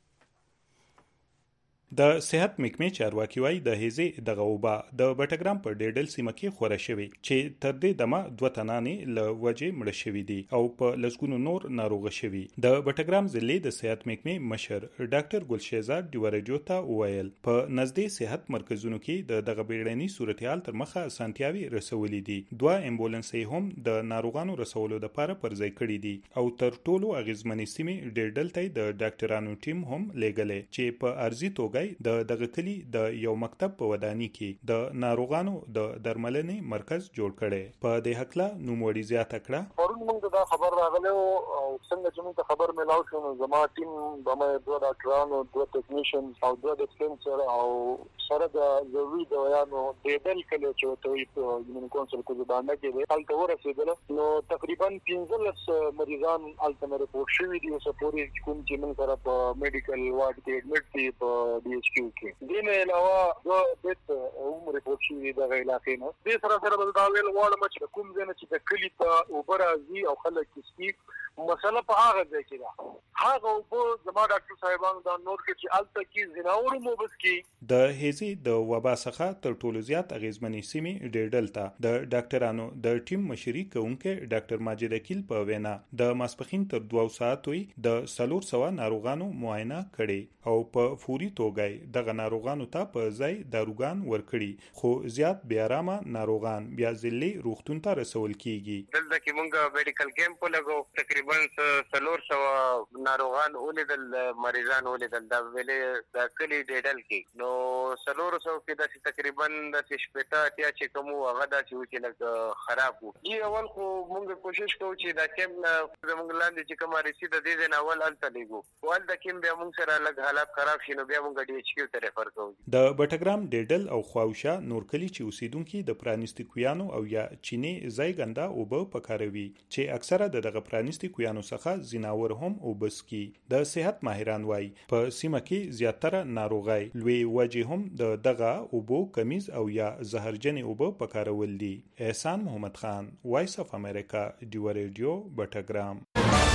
Speaker 18: د صحت محکمې چارواکي وایي د هیزي دغه وبا د بټګرام په ډیډل سیمه کې خوره شوې چې تر دې دمه دوه تنانې له وجې مړه شوي دي او په لسګونو نور ناروغه شوي. د بټګرام ضلع د صحت محکمې مشر ډاکټر ګلشهزاد ډیورجو ته وویل په نږدې صحت مرکزونو کې د دغه بیړني صورتحال تر مخه اسانتیاوي رسولې دي. دوه امبولانسې هم د ناروغانو رسولو لپاره پر ځای کړي دي او تر ټولو اغیزمنې سیمې ډیډل ته د ډاکټرانو ټیم هم لېږلی چې په ارزي توګه د دغه کلی د یو مکتب په ودانۍ کې د ناروغانو د درملنې مرکز جوړ کړي. په دې حقله نوموړي زیاته کړه
Speaker 19: پرون موږ دا خبر راغلی او څنګه چې موږ خبر ملاو شو نو زما ټیم د دوه ډاکټرانو دوه ټیکنیشنز او دوه ډسپنسر او سره د ضروري دوايانو ډیډل کلی چې ورته وایي په یونین کونسل کې باندې کې هلته ورسېدل نو تقریبا پنځلس مریضان هلته رپورټ شوي دي. اوس پورې کوم چې موږ سره په میډیکل وارډ کې اډمټ دي په ډي ایچ کیو کې. دې نه علاوه دوه بیت هم رپورټ شوي دغه علاقې نه. دې سره سره به دا ویل غواړم چې کوم ځای نه چې د کلي ته اوبه راځي او خلک کسي مسله په هغه ځای کې ده هغه اوبه زما ډاکټر صاحبانو دا نور کې چې هلته کې ځناورو موبس کې
Speaker 18: د هیزي د وبا څخه تر ټولو زیات اغیزمنې سیمې ډیډل ته د ډاکټرانو د ټیم مشري کوونکی ډاکټر ماجد اکیل په وینا د ماسپخین تر دوه ساعتوي د څلور سوه ناروغانو معاینه کړي او په فوري توګه دغه ناروغانو ته په ځای داروګان ورکړي خو زیات بیا رامه ناروغان بیا ځلې روغتون ته رسول کیږي.
Speaker 20: دلته کې موږ میډیکل کیمپ لګو تقریبا څلور سوه ناروغان ولیدل مریضان ولیدل دا ویلې د کلي ډیډل کې نو څلور سوه کې داسې تقریبا داسې شپېته اتیا چې کوم وو هغه داسې وو چې لږ خراب وو. دې اول خو موږ کوشش کوو چې دا کیمپ نه زموږ لاندې چې کومه رسي د دې ځای نه اول هلته لېږو خو هلته کیمپ بیا موږ سره لږ حالات خراب شي نو بیا موږ ډي ایچ کیو ته ریفر کوو.
Speaker 18: د بټګرام ډیډل او خواوشا نور کلی چې اوسیدونکو د پرانیستي کویانو او یا چینی ځای ګنده اوبه پکاروي چې اکثره د دغه پرانیستي کویانو څخه زیناور هم اوبس کی. د صحت ماهران وایي په سیمه کې زیاتره ناروغي لوی وجه هم د دغه اوبو کمیز او یا زهرجن اوبه پکارول دي. احسان محمد خان، وایس اف امریکا، ډیور ریډیو، بټګرام.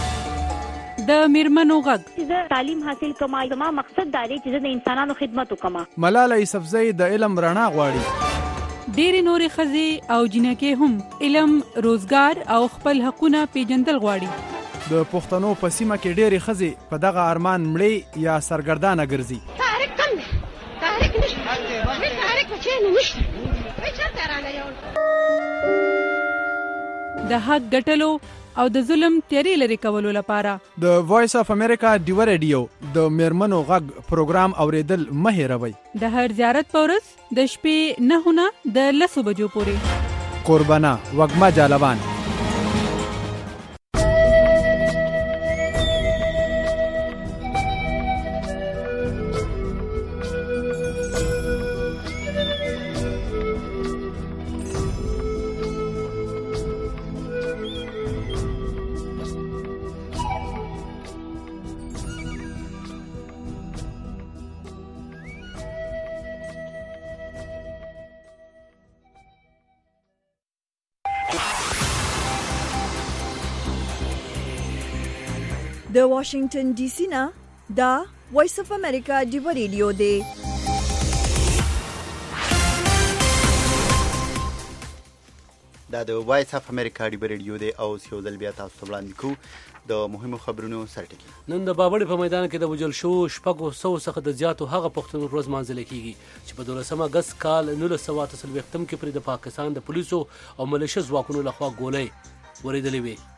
Speaker 21: د میرمنو غږ
Speaker 22: زه تعلیم حاصل کوم زما مقصد دا دی چې د انسانانو خدمت وکم.
Speaker 23: ملاله یوسفزۍ د علم رڼا غواړي.
Speaker 21: ډېری نورې ښځې او جنکې هم علم، روزګار او خپل حقونه پیژندل غواړي.
Speaker 23: د پښتنو په سیمه کې ډېرې ښځې په دغه ارمان مړې یا سرګردانه ګرځي.
Speaker 22: تحریک کم دی، تحریک نشته، هیڅ تحریک په چینو نشته، هیڅ چېرته رانه یوړ.
Speaker 21: د حق ګټلو او د ظلم تیارې لرې کولو لپاره
Speaker 23: د وایس اف امریکا ډیو ریډیو د میرمنو غږ پروګرام اوریدل مه هېروئ.
Speaker 21: د هر زیارت په ورځ د شپې نهونه د لسو بجو پورې.
Speaker 23: قربانه وږمه جالبان.
Speaker 1: د واشنگټن ډي سي نه دا وایس اف امریکا ډیو ریډیو دی.
Speaker 2: دا د وایس اف امریکا ډیو ریډیو دی او یو ځل بیا تاسو ته وړاندې کوو د مهمو خبرونو سرټکی.
Speaker 3: نن د بابړې په میدان کې د وجل شو شپږو سو څخه د زیاتو هغه پښتون ورځ مانځل کیږي چې په دولسمه اگست کال نولس سوه اته څلوېښتم کې پر د پاکستان د پولیسو او ملیشه ځواکونو لخوا ګولۍ ورېدلې وې.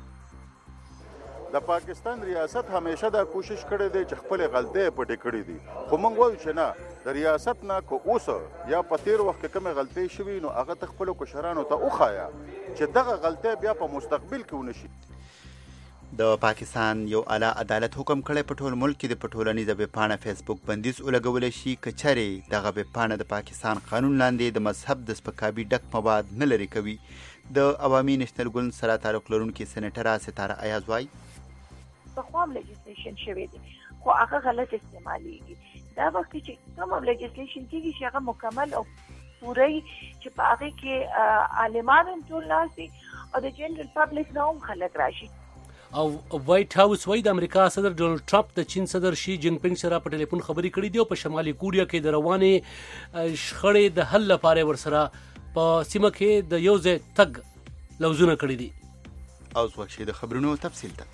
Speaker 4: د پاکستان ریاست همیشه دا کوشش کړی دی چې خپل غلطۍ پټې کړې دي، خو موږ وایو چې نه، د ریاست نه که اوس یا په تیر وخت کې کومې غلطۍ شوي نو هغه ته خپلو کشرانو ته وښایه چې دغه غلطۍ بیا په مستقبل کې ونه شي.
Speaker 2: د پاکستان یو اعلی عدالت حکم کړی په ټول ملک کې د په ټولنیزه ویبپاڼه فیسبوک بندیز ولګولی شي که چیرې دغه ویبپاڼه د پاکستان قانون لاندې د مذهب د سپکاوي ډک مواد نه لرې کوي. د عوامي نېشنل ګوند سره تعلق لرونکي سینیټره ستاره ایاز وایي
Speaker 5: پخوا هم لیجسلیشن شوی دی خو هغه غلط استعمالیږي. دا وخت چې کوم هم لیجسلیشن کېږي چې هغه مکمل او پوره چې په هغې کې عالمان هم ټول ناست دي او د جنرال پبلک نه هم خلک راشي.
Speaker 3: او وایټ هاوس وایي د امریکا صدر ډونالډ ټرمپ د چین صدر شي جینګ پینګ سره په ټلیفون خبرې کړې دي او په شمالي کوریا کې د روانې شخړې د حل لپاره ورسره په سیمه کې د یو ځای تګ لوزونه کړي دي.
Speaker 2: اوس وخت شي د خبرونو تفصیل ته.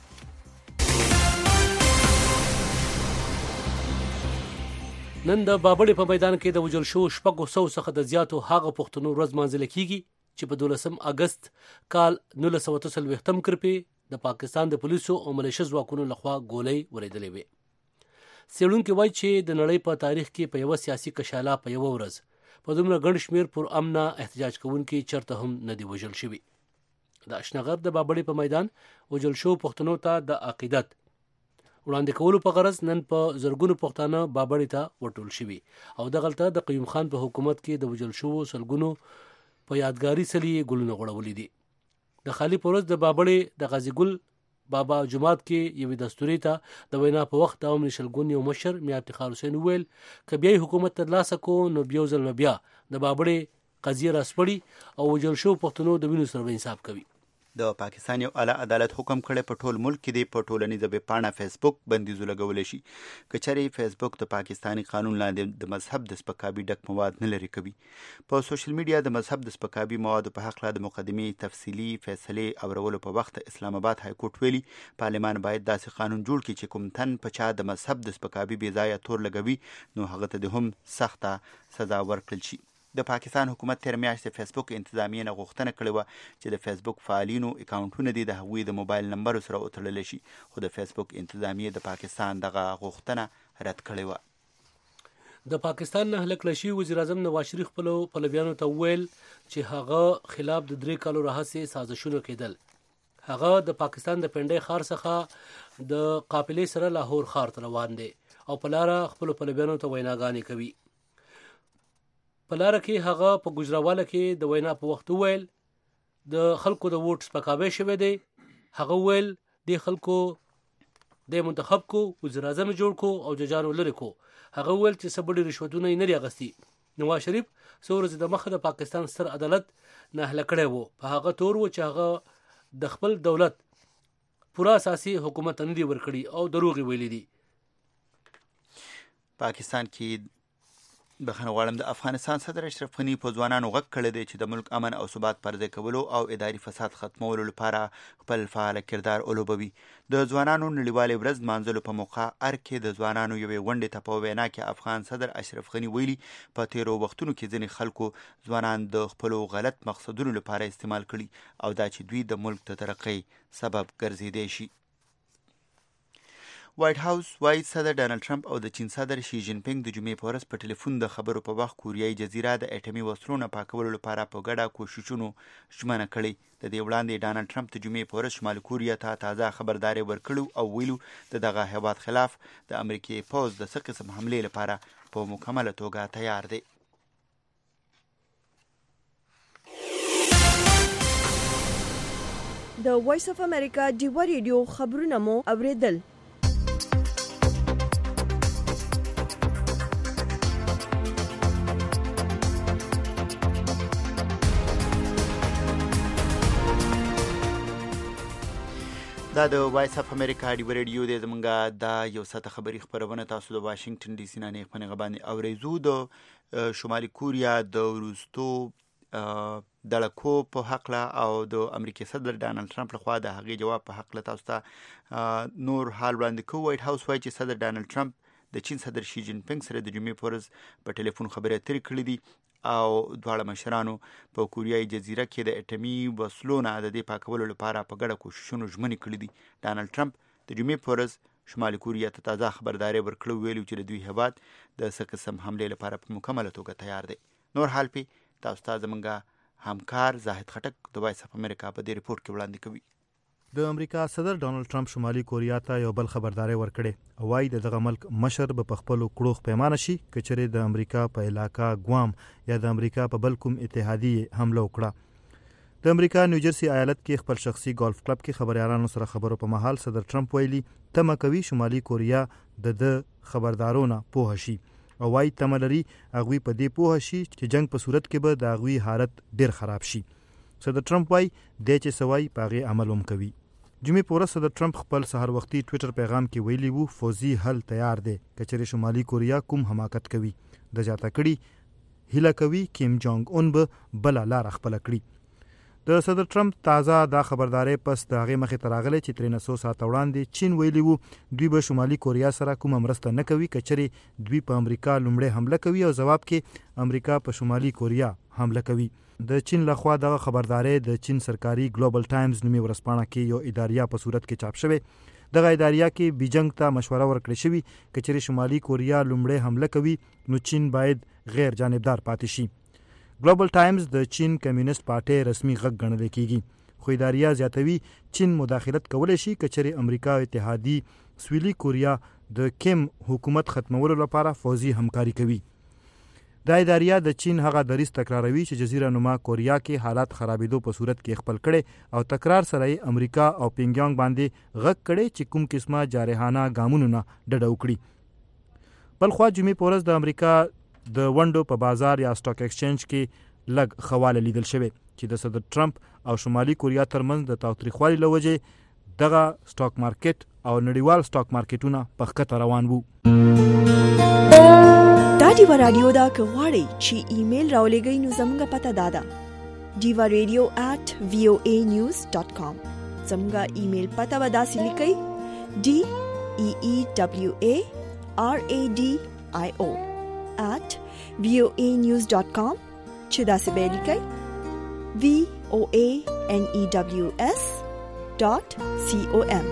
Speaker 3: نن د بابړې په میدان کې د وجل شو شپږو سو څخه د زیاتو هغه پښتنو ورځ مانځل کیږي چې په دولسم اگست کال نولس سوه اته څلوېښتم کې د پاکستان د پولیسو او ملیشه ځواکونو لخوا ګولۍ ورېدلې وې. څېړونکي وایي چې د نړۍ په تاریخ کې په یوه سیاسي کشاله په یوه ورځ په دومره ګڼ شمېر پر امنه احتجاج کوونکي چرته هم نه دي وژل شوي. د اشنغر د بابړې په میدان وجل شو پښتنو ته د عقیدت وړاندې کولو په غرض نن په زرګونو پښتانه بابړې ته ورټول شوي او دغلته د قیوم خان په حکومت کې د وجل شوو سلګونو په یادګاري څلي ګلونه غوړولي دي. د خالي په ورځ د بابړې د غازي ګل بابا جماعت کې یوې دستوري ته د وینا په وخت د عوام نېشنل ګوند یو مشر میا افتخار حسین وویل که بیا حکومت ترلاسه کو نو بیا ځل بیا د بابړې قضیه راسپړي او وجل شوو پښتنو د وینو سره انصاف کوي.
Speaker 2: د پاکستان یو اعلی عدالت حکم کړی په ټول ملک کې د په ټولنیزه ویبپاڼه فیسبوک بندیز ولګولی شي که چیرې فیسبوک د پاکستاني قانون لاندې د مذهب د سپکاوي ډک مواد نه لرې کوي. په سوشل میډیا د مذهب د سپکاوي موادو په هکله د مقدمې تفصیلي فیصلې اورولو په وخت اسلام آباد های کورټ ویلي پارلمان باید داسې قانون جوړ کړي چې کوم تن په چا د مذهب د سپکاوي بې ځایه تور لګوي نو هغه ته د هم سخته سزا ورکړل شي. د پاکستان حکومت تیر میاشت فیسبوک انتظامیه نه غوښتنه کړې وه چې د فیسبوک فعالینو اکاونټونه دي د هغوی د موبایل نمبرو سره وتړلی شي خو د فیسبوک انتظامیه د پاکستان دغه غوښتنه رد کړې وه.
Speaker 3: د پاکستان نه هلک لشي وزیر اعظم نواز شریف خپلو پلویانو ته وویل چې هغه خلاف د درې کالو راهیسې سازشونه کېدل. هغه د پاکستان د پنډۍ ښار څخه د قافلې سره لاهور ښار ته روان دی او په لاره خپلو پلویانو ته ویناګانې کوي. په لاره کې هغه په ګجراواله کې د وینا په وخت وویل د خلکو د ووټ سپکاوی شوی دی. هغه وویل د خلکو د منتخب کو وزیر اعظم جوړ کو او ججانو لرې کو. هغه وویل چې څه بډې رشوتونه یې نه دي اخیستي. نواز شریف څو ورځې د مخه د پاکستان ستر عدالت ناهله کړی و. په هغه تور و چې هغه د خپل دولت پوره اساسي حکومت نه دی ورکړي او دروغ ویلي دي.
Speaker 2: پاکستان کې بخښنه غواړم. د افغانستان صدر اشرف غني په ځوانانو غږ کړی دی چې د ملک امن او ثبات پر ځای کولو او اداري فساد ختمولو لپاره خپل فعال کردار ولوبوي. د ځوانانو نړیوالې ورځ لمانځلو په موقع ارګ کې د ځوانانو یوې غونډې ته په وینا کې افغان صدر اشرف غني ویلي په تیرو وختونو کې ځینې خلکو ځوانان د خپلو غلط مقصدونو لپاره استعمال کړي او دا چې دوی د ملک د ترقۍ سبب ګرځېدی شي. وایټ هاوس وایي صدر ډانلډ ټرمپ او د چین صدر شي جین پینګ د جمعې په ورځ په ټلیفون د خبرو په وخت کوریایي جزیره د اټومي وسلو نه پاکولو لپاره په ګډه کوښښونو ژمنه کړې. د دې وړاندې ډانلډ ټرمپ د جمعې په ورځ شمالي کوریا ته تازه خبرداری ورکړو او ویلو د دغه هیواد خلاف د امریکې پوځ د څه قسم حملې لپاره په مکمله توګه تیار دی.
Speaker 1: د وایس اف امریکا ډیوا ریډیو خبرونه مو اوریدل.
Speaker 2: دا د وایس اف امریکا ډیوا ریډیو دی. زمونږ دا یو ساعته خبري خپرونه تاسو د واشنگټن ډي سي نه نیغ په نیغه باندې اورئ. د شمالي کوریا د وروستو دړکو په حقله او د امریکې صدر ډانلډ ټرمپ لخوا د هغې جواب په حقله تاسو ته نور حال وړاندې کوو. وایټ هاوس وایي چې صدر ډانلډ ټرمپ د چین صدر شي جین پینګ سره د جمعې په ورځ په ټلیفون خبرې اترې کړې دي او دواړه مشرانو په کوریایي جزیره کې د اټومي وسلو نه د دې پاکولو لپاره په ګډه کوښښونو ژمنې کړې دي. ډانلډ ټرمپ د جمعې په ورځ شمالي کوریا ته تازه خبرداری ورکړو، ویلو چې د دوی هیواد د څه قسم حملې لپاره په مکمله توګه تیار دی. نور حال پې تاسو ته زموږ همکار زاهد خټک د وایس اف امریکا په دې ریپورت کې وړاندې کوي.
Speaker 6: د امریکا صدر ډانلډ ټرمپ شمالي کوریا ته یو بل خبرداری ورکړي او وايي دغه ملک مشر به په خپلو کړو پیمانه شي کچره د امریکا په علاقہ ګوام یا د امریکا په بل کوم اتحادی حمله وکړه. د امریکا نیوجرسي ایالت کې خپل شخصي ګولف کلب کې خبريالانو سره خبرو په محل صدر ټرمپ ویلي تمه کوي شمالي کوریا د د خبردارونه پوه شي او وايي تمه لري هغوی په دې پوه شي چې جنگ په صورت کې به د هغوی حالت ډیر خراب شي. صدر ټرمپ وايي د چې سوای پاغه عمل هم کوي. جمعې په ورځ صدر ټرمپ خپل سحر وختي ټویټر پیغام کې ویلي وو فوزي حل تیار دی کچره شمالي کوریا کوم حماقت کوي د جاته کړي هیله کوي کیم جونګ اون به بل لار خپل کړي. د صدر ټرمپ تازه دا خبرداري پس د هغه مخې تراغله چې ترې نسو سات وړاندې چین ویلي وو دوی به شمالي کوریا سره کوم مرسته نه کوي کچره دوی په امریکا لومړی حمله کوي او جواب کې امریکا په شمالي کوریا حمله کوي. د چین لخوا دغه خبرداري د چین سرکاري ګلوبل ټایمز نومي ورځپاڼه کې یو اداریه په صورت کې چاپ شوه. دغه اداریه کې بیجنګ ته مشوره ورکړې شوې کچره شمالي کوریا لومړی حمله کوي نو چین باید غیر جانبدار پاتې شي. ګلوبل ټایمز د چین کمیونست پارټي رسمي غږ ګڼل کېږي خو اداریه زیاتوي چین مداخلت کولای شي کچره امریکا اتحادی سویلي کوریا د کیم حکومت ختمولو لپاره فوزي همکاري کوي. دا اداریه د چین هغه دریځ تکراروي چې جزیره نما کوریا کې حالات خرابېدو په صورت کې خپل کړي او تکرار سره امریکا او پینګیانګ باندې غږ کړي چې کوم قسمه جارحانه ګامونو نه ډډه وکړي. بل خو جمعې په ورځ د امریکا د ونډو په بازار یا سټاک ایکسچینج کې لږ خواله لیدل شوی چې د صدر ټرمپ او شمالي کوریا ترمنځ د تاوتریخوالي لوجه دغه سټاک مارکیټ او نړیوال سټاک مارکیټونه په ښکته روان وو.
Speaker 1: دا ډیوا رادیو دا که غواړئ چې ایمیل راولېږئ نو زموږ پته دا ده ډیوا ریډیو ایٹ وی او ای نیوز ډاٹ کام. زموږ ایمیل پته به داسې لیکئ ډي ای ای ډبلیو ای آر ای ډي آی او ایٹ وی او ای نیوز ډاٹ کام چې داسې به لیکئ وی او ای ان ای ډبلیو اس ډاٹ سی او ام.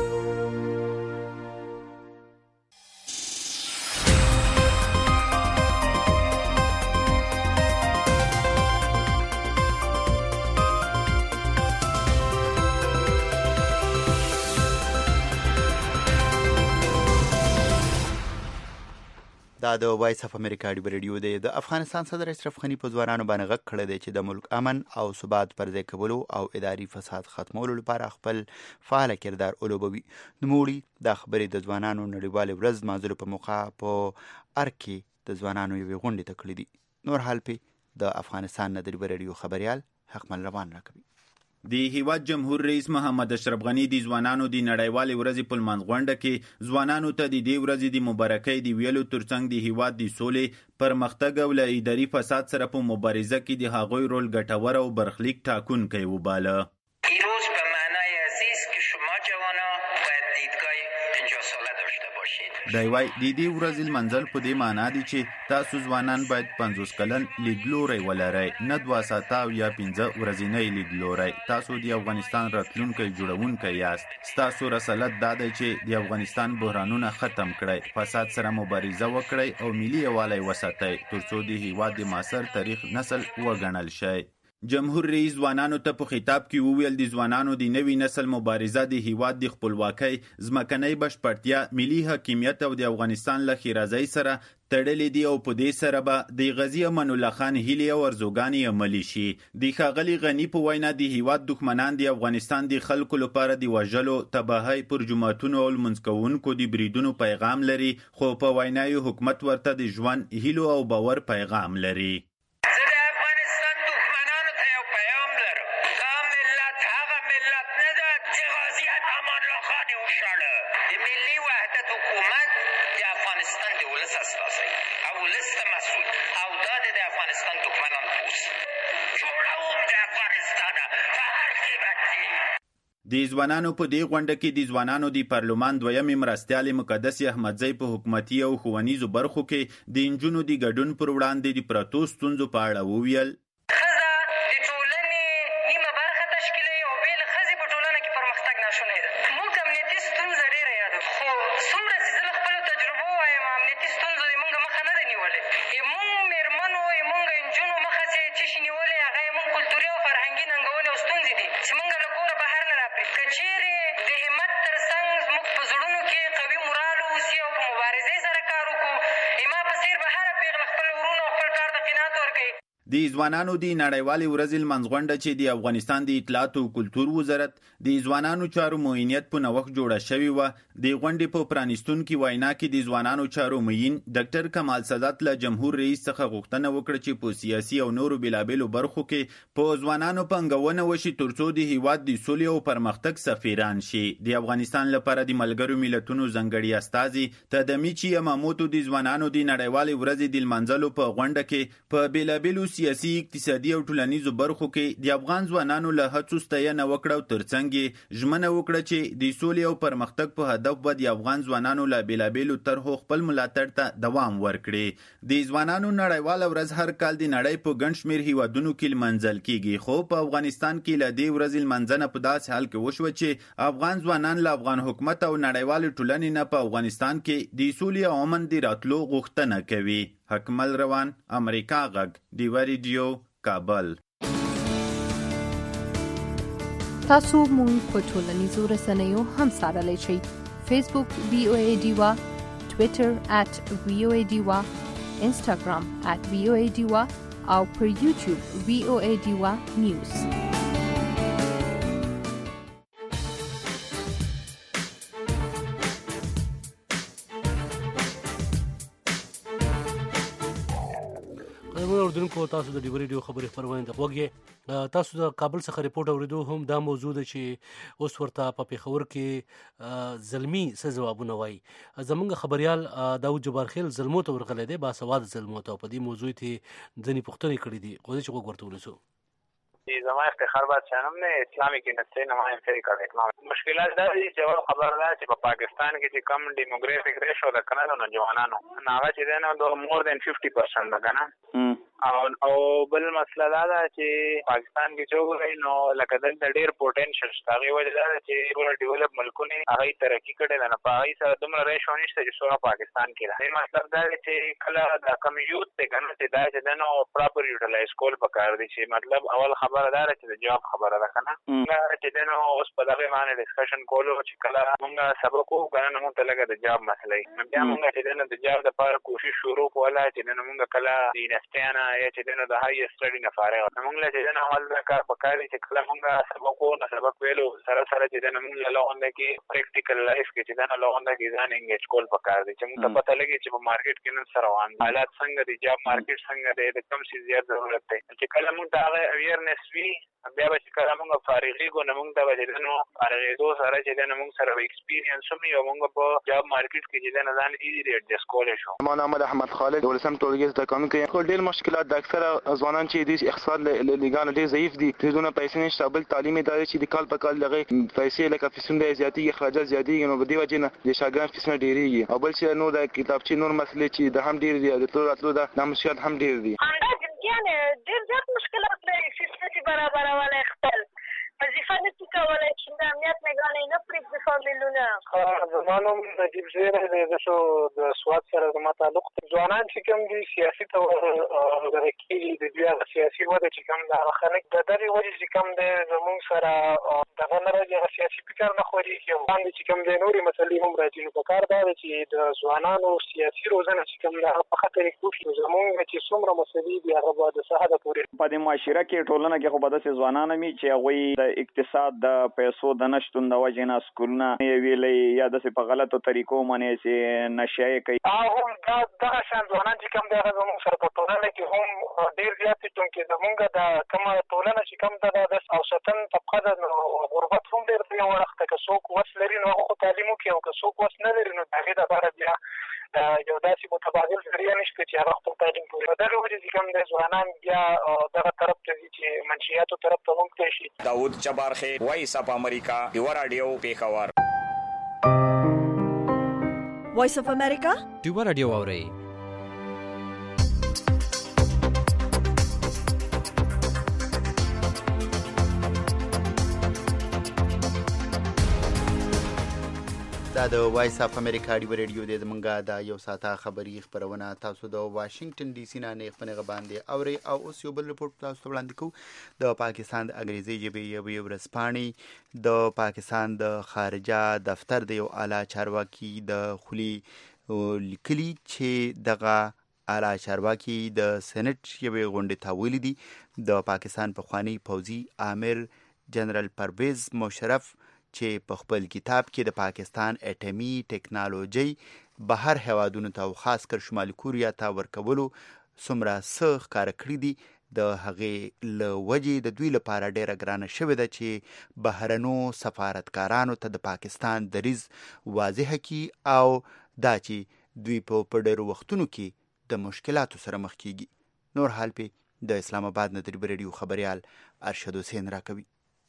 Speaker 2: دا د وایس اف امریکا ډیوا ریډیو دی. د افغانستان صدر اشرف غني په ځوانانو باندې غږ کړی دی چې د ملک امن او ثبات پر ځای کولو او اداري فساد ختمولو لپاره خپل فعال کردار ولوبوي. نوموړي دا خبرې د ځوانانو نړیوالې ورځ لمانځلو په موقع په ارګ کې د ځوانانو یوې غونډې ته کړی دي. نور حال پې د افغانستان نه د ډیوا ریډیو خبریال حقمل روان راکوي. د هیواد جمهور رئیس محمد اشرف غنی د ځوانانو د نړیوالې ورځې په لمانځغونډه کې ځوانانو ته د دې ورځې د مبارکۍ د ویلو ترڅنګ د هیواد د سولې، پرمختګ او له اداري فساد سره په مبارزه کې د هغوی رول ګټور او برخلیک ټاکونکی وباله.
Speaker 7: دیروز به معنای عزیز که شما جوانا باید دیدگاه پنجاه ساله داشته باشید.
Speaker 2: دی وای د دې ورځې لمانځل په دې معنا دي چې تاسو ځوانان باید پنځوس کلن لیدلوری ولرئ، نه دوه ساعته او یا پنځه ورځنی لیدلوری. تاسو د افغانستان راتلونکی جوړونکی یاست. ستاسو رسالت دا دی چې د افغانستان بحرانونه ختم کړئ، فساد سره مبارزه وکړئ او ملي یووالی وساتئ ترڅو د هیواد د معاصر تاریخ نسل وګڼل شي. جمهور رئیس ځوانانو ته په خطاب کې وویل د ځوانانو د نوي نسل مبارزه د هیواد د خپلواکۍ، ځمکنۍ بشپړتیا، ملي حاکمیت او د افغانستان له ښېرازۍ سره تړلې دي او په دې سره به د غازي امان الله خان هیلې او ارزوګانې عملي شي. د ښاغلي غني په وینا د هیواد دښمنان د افغانستان د خلکو لپاره د وژلو، تباهۍ، پر جوماتونو او لمونځ کوونکو د بریدونو پیغام لري، خو په وینا یې حکومت ورته د ژوند، هیلو او باور پیغام لري. د ځوانانو په دې غونډه کې د ځوانانو د پارلمان دویمې مرستیالې مقدس احمدزی په حکومتي او ښوونیزو برخو کې د نجونو د ګډون پر وړاندې د پرتو ستونزو په اړه وویل. د ځوانانو د نړیوالې ورځې لمانځغونډه چې د افغانستان د اطلاعات او کلتور وزارت د ځوانانو چارو معینیت په نوښت جوړه شوې وه، د غونډې په پرانیستونکې وینا کې د ځوانانو چارو معین ډاکټر کمال سادات له جمهور رئیس څخه غوښتنه وکړه چې په سیاسي او نورو بېلابېلو برخو کې په ځوانانو پانګونه وشي ترڅو د هیواد د سولې او پرمختګ سفیران شي. د افغانستان لپاره د ملګرو ملتونو ځانګړي استازي تدمیچی یاماموتو د ځوانانو د نړیوالې ورځې د لمانځلو په غونډه کې په بېلابېلو سیاسي، اقتصادي او ټولنیزو برخو کې د افغان ځوانانو له هڅو ستاینه وکړه او ترڅنګ یې ژمنه وکړه چې د سولې او پرمختګ په هدف به د افغان ځوانانو له بېلابېلو طرحو خپل ملاتړ ته دوام ورکړي. د ځوانانو نړیواله ورځ هر کال د نړۍ په ګڼ شمېر هیوادونو کې لمانځل کیږي، خو په افغانستان کې له دې ورځې لمانځنه په داسې حال کې وشوه چې افغان ځوانان له افغان حکومت او نړیوالې ټولنې نه په افغانستان کې د سولې او امن د راتلو غوښتنه کوي. حکمل روان، امریکا غږ، ډیوه ریډیو، کابل.
Speaker 8: تاسو مونږ په ټولنیزو رسنیو هم څارلی شئ. فیسبوک وی او ای ډیوا، ټویټر ات وی او ای ډیوا، انسټاګرام ات وی او ای ډیوا او پر یوټیوب وی او ای ډیوا نیوز.
Speaker 3: اوردونکو تاسو د ډیوه ریډیو خبري خبرونه د وګړي تاسو د کابل څخه ریپورت اوریدو هم دا موضوع ده چې اوس ورته په پیښور کې ظلمي څه ځوابونه وایي. زمونږ خبريال داود جبارخیل ظلمو ته ورغلی دی، باسواد ظلمو ته، په دې موضوع ته ځینې پوښتنې کړې دي، خو چې وګورته ونیسو.
Speaker 9: زما افتخار باید شنم نه اسلامي کې نسته نه ما امریکا د اسلام مشکلات دا دي چې خبر ده چې په پاکستان کې چې کم ډیموګرافیک ریشو د کنه نو جوانانو هغه چې نه د مور دین پنځه پرسنټ ده کنه او او بل مسله دا ده چې پاکستان کې چې وګورئ نو لکه د ډېر پوتنشل شته، هغه وجه دا چې ټول ډیولپ ملکونه هغه ترقی کړي نه په هغه سره دومره ریشو نشته چې څومره پاکستان کې ده. مطلب دا دی چې کله د کم یوت ته کنه چې دا چې نو پراپر یوټیلایز کول پکار دي چې مطلب اول خبردار چې د جواب خبره ده کنه چې نو اوس په دغه باندې ډسکشن کولو چې کله موږ سبق وو کنه موږ ته لګه د جواب مسلې بیا موږ چې د جواب لپاره کوشش شروع کوله چې نو موږ کله د انستیانا یا چې دنه د هاي سټډي نه فارغ موږ له چې دنه اول د کار په کار چې کله موږ سبق او سبق ویلو سره سره چې دنه موږ له لغونده کې پریکټیکل لایف کې چې دنه لغونده کې ځان انګیج کول پکار دي چې موږ ته پته لګي چې په مارکیټ کې نن سره روان حالات څنګه دي جاب مارکیټ څنګه دی د کوم شي زیات ضرورت دی چې کله موږ ته هغه اویرنس وي بیا به چې کله موږ فارغي کو نه موږ ته به دنه فارغي دو سره چې دنه موږ سره ایکسپیرینس هم یو موږ په جاب مارکیټ کې چې دنه ځان ایزی ایڈجسټ کولای شو.
Speaker 10: ما نام احمد خالد ولسم ټولګي د کم کې خو ډېر مشکلات د اکثره ځوانان چې دي اقتصاد لګان ډېر ضعیف دي دونه پیسې نشته بل تعلیمي ادارې چې د کال په کال لغه پیسې لکه فیسونه زیاتې اخراجات زیاتې نو په دې وجه نه د شاګرد فیسونه ډېریږي او بل چې نو د کتابچې نور مسلې چې د هم ډېر دي د ټول راتلو د مشکلات هم ډېر دي.
Speaker 11: یعنی ډېر زیات مشکلات لري چې برابرولای خپل وظیفه نشي کولای چې د امنیت نگرانۍ نه پرېږدي فامیلونه.
Speaker 13: زما نوم نجیب زیری دی زه شو د سوات سره زما تعلق دی. ځوانان چې کوم دي سیاسي ته ورغه کېږي د دوی هغه سیاسي وده چې کوم د هغه خلک د دغې وجې چې کوم دی زمونږ سره دغه نه راځي هغه سیاسي فکر نه خورېږي او باندې چې کوم دی نورې مسلې هم راځي نو په کار دا ده چې د ځوانانو سیاسي روزنه چې کوم دی هغه په ښه طریقه وشي زمونږ چې څومره مسلې دي هغه به د څه حده پورې
Speaker 24: په دې معاشره کې ټولنه کې خو به داسې ځوانان وي چې هغوی د اقتصاد د پیسو د نشتون د وجې نه سکولونه یې ویلی یا داسې په غلطو طریقو باندې چې نشه یې کوي
Speaker 13: هم دا دغه شان ځوانان چې کوم دی هغه زموږ سره په ټولنه کې هم ډېر زیات دي چونکې زمونږ د کومه ټولنه چې کوم ده د اوسطن طبقه ده نو غربت هم ډېر دی یو وخت که څوک وس لري نو هغه خو تعلیم وکړي او که څوک وس نه لري نو د هغې دپاره بیا یو داسې متبادل ذریعه نشته چې هغه خپل تعلیم پورې په دغې وجې چې کوم دی ځوانان بیا دغه طرف ته ځي چې منشیاتو طرف ته ممکن شي.
Speaker 25: داود جبارخیل وایس اف امریکا ډیوه راډیو پیښور.
Speaker 1: وایس اف امریکا
Speaker 26: ډیوه راډیو اورئ.
Speaker 2: دا د وایس اف امریکا ډیوه ریډیو د زمونږه د یو ساعته خبري خبرونه تاسو د واشنگټن ډي سي نه نه خپنه باندې اوري او اوس یو بل رپورټ تاسو وړاندې کوو د پاکستان د انګریزي ژبې یو ورځپاڼې د پاکستان د خارجه دفتر د یو اعلی چارواکي د خلی لیکلي چې دغه اعلی چارواکي د سېنات یوې غونډې ته ویلي دي د پاکستان پخوانی پوځي امیر جنرال پرویز مشرف چې په خپل کتاب کې د پاکستان اټومي ټیکنالوژي بهر هیوادونو ته او خاص کر شمالي کوریا ته ورکولو څومره څه ښکاره کړي دي د هغې له وجې د دوی لپاره ډېره ګرانه شوې ده چې بهرنو سفارتکارانو ته د پاکستان دریځ واضح کړي او دا چې دوی په ډېرو وختونو کې د مشکلاتو سره مخ کیږي. نور حال پې د اسلام آباد نه د ریډیو خبريال ارشد حسین راکوي.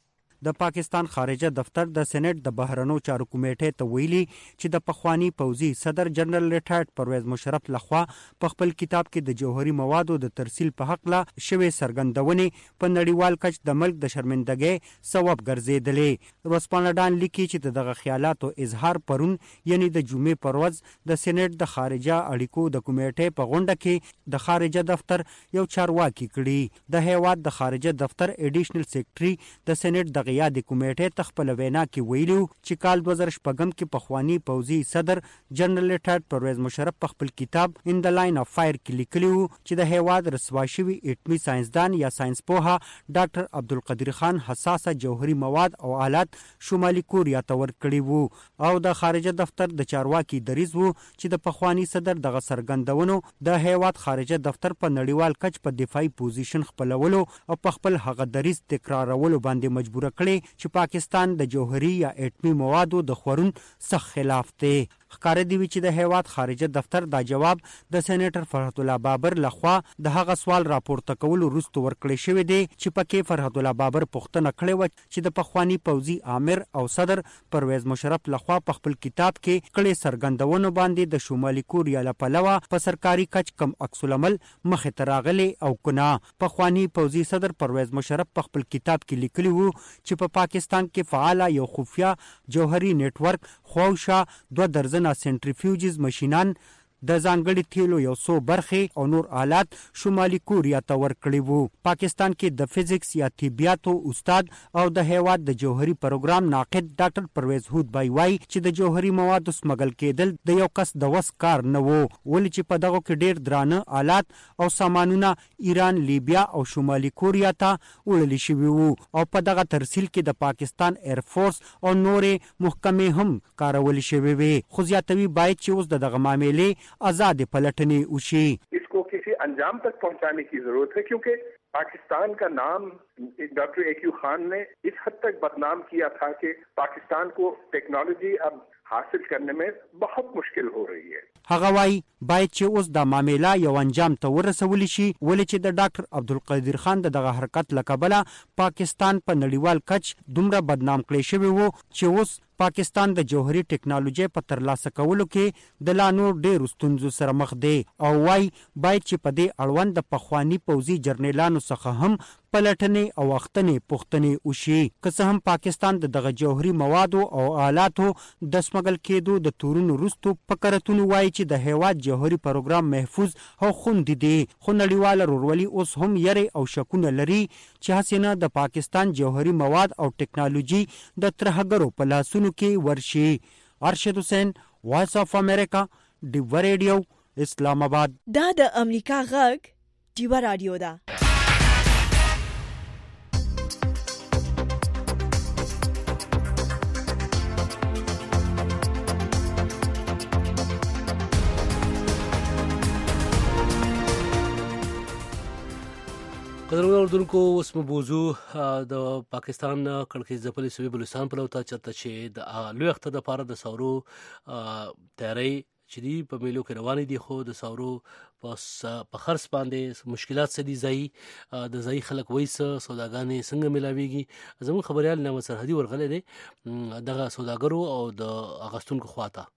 Speaker 27: د پاکستان خارجه دفتر د سېنات د بهرنو چارو کمیټې ته ویلي چې د پخوانی پوځي صدر جنرال ریټایرډ پرویز مشرف لخوا په خپل کتاب کې د جوهري موادو د ترسیل په حق لا شوي سرګندونې په نړیوال کچ د ملک د شرمندګۍ سبب ګرځېدلې. ورسپانډان لیکي چې دغه خیالاتو اظهار پرون یعنی د جمعې پر ورځ د سېنات د خارجه اړیکو د کمیټې په غونډه کې د خارجه دفتر یو چارواکي کړي. د هیواد د خارجه دفتر ایډیشنل سیکریټري د سېنات د غیادي کمیټې ته خپل وینا کې ویلو چې کال دوه زره شپږم کې پخوانی پوځي صدر جنرال ریټایرډ پرویز مشرف په خپل کتاب ان د لاین اف فایر کې لیکلی و چې د هیواد رسوا شوي اټمي ساينسدان یا ساينس پوها ډاکټر عبدالقدیر خان حساسه جوهري مواد او آلات شمالي کوریا ته ورکړي وو او د خارجه دفتر د چارواکي دریځ وو چې د پخوانی صدر دغه سرګندونو د هیواد خارجه دفتر په نړیوال کچ په دفاعي پوزیشن خپلولو او په خپل هغه دریځ تکرارولو باندې مجبور کړي چې پاکستان د جوهري یا اټمي موادو د خورون سخت خلاف دی. ښکاره دی چې د هیواد خارجه دفتر دا جواب د سېنیټر فرحت الله بابر لخوا د هغه سوال راپورته کولو وروسته ورکړی شوی دی چې پکې فرحت الله بابر پوښتنه کړې و چې د پخوانی پوځي امیر او صدر پرویز مشرف لخوا په خپل کتاب کې کړي سرګندونو باندې د شمالي کوریا له پلوه په سرکاري کچ کم عکس العمل مخې ته راغلی او کنه. پخوانی پوځي صدر پرویز مشرف په خپل کتاب کې لیکلی وو چې په پا پاکستان کې فعال یو خفیه جوهري نتورک خوښه دوه درزنه سنټریفیوجز ماشینان د ځانګړي تیلو یو څو برخې او نور آلات شمالي کوریا ته ورکړي وو. پاکستان کې د فزیکس یا طبياتو استاد او د هیواد د جوهري پروګرام ناقد ډاکټر پرویز هود بای وای چې د جوهري موادو سمګل کېدل د یو کس د وس کار نه وو، ولې چې په دغه کې ډېر درانه آلات او سامانونه ایران، لیبیا او شمالي کوریا ته وړل شوي وو او په دغه ترسیل کې د پاکستان ایر فورس او نورې محکمې هم کارول شوي وي. خو زیاتوي باید چې اوس دغه معاملې آزاد پلټنې وشي.
Speaker 12: इसको किसी अंजाम तक पहुंचाने की जरूरत है क्योंकि पाकिस्तान का नाम डॉक्टर ए क्यू खान ने इस हद तक बदनाम किया था कि पाकिस्तान को टेक्नोलॉजी अब हासिल करने में बहुत मुश्किल हो रही है.
Speaker 27: هغه وای باید چې اوس د معاملې یو انجام ته ورسول شي، ولې چې د ډاکټر عبدالقادر خان دغه حرکت لکبله پاکستان په نړیوال کچ دومره بدنام کړی شوی وو چې اوس پاکستان د جوهري ټیکنالوژي په ترلاسه کولو کې د لا نور ډېرو ستونزو سره مخ دی او وای باید چې په دې اړوند د پخواني پوځي جرنیلانو څخه هم پلټنې او وختنې پوښتنې وشي. که څه هم پاکستان د دغه جوهري موادو او آلاتو د سمګل کېدو د تورونو وروستو په کرتونو وایي چې د هیواد جوهري پروګرام محفوظ او خوندي دی، خو نړیواله ورورولي اوس هم یری او شکونه لري چې هسې نه د پاکستان جوهري مواد او ټیکنالوژي د ترهګرو په لاسونو کې ورشي. ارشد حسین، وایس اف امریکا، ډیوا ریډیو، اسلام آباد.
Speaker 1: دا د امریکا غږ ډیوا رادیو ده.
Speaker 3: قدرمن اردوونکو، اوس مو بوزو د پاکستان کړکۍ ځپلې سوي بلوچستان په لور ته چېرته چې د لوی اختر دپاره د سورو تیاری چې دي په میلو کې روانې دي، خو د سورو په خرڅ باندې مشکلات څه دي؟ ځایي د ځایي خلک وایي څه سوداګانې څنګه میلاویږي؟ زموږ خبریال نعمت سرحدي ورغلی دی دغه سوداګرو او د اغوستونکو خواته.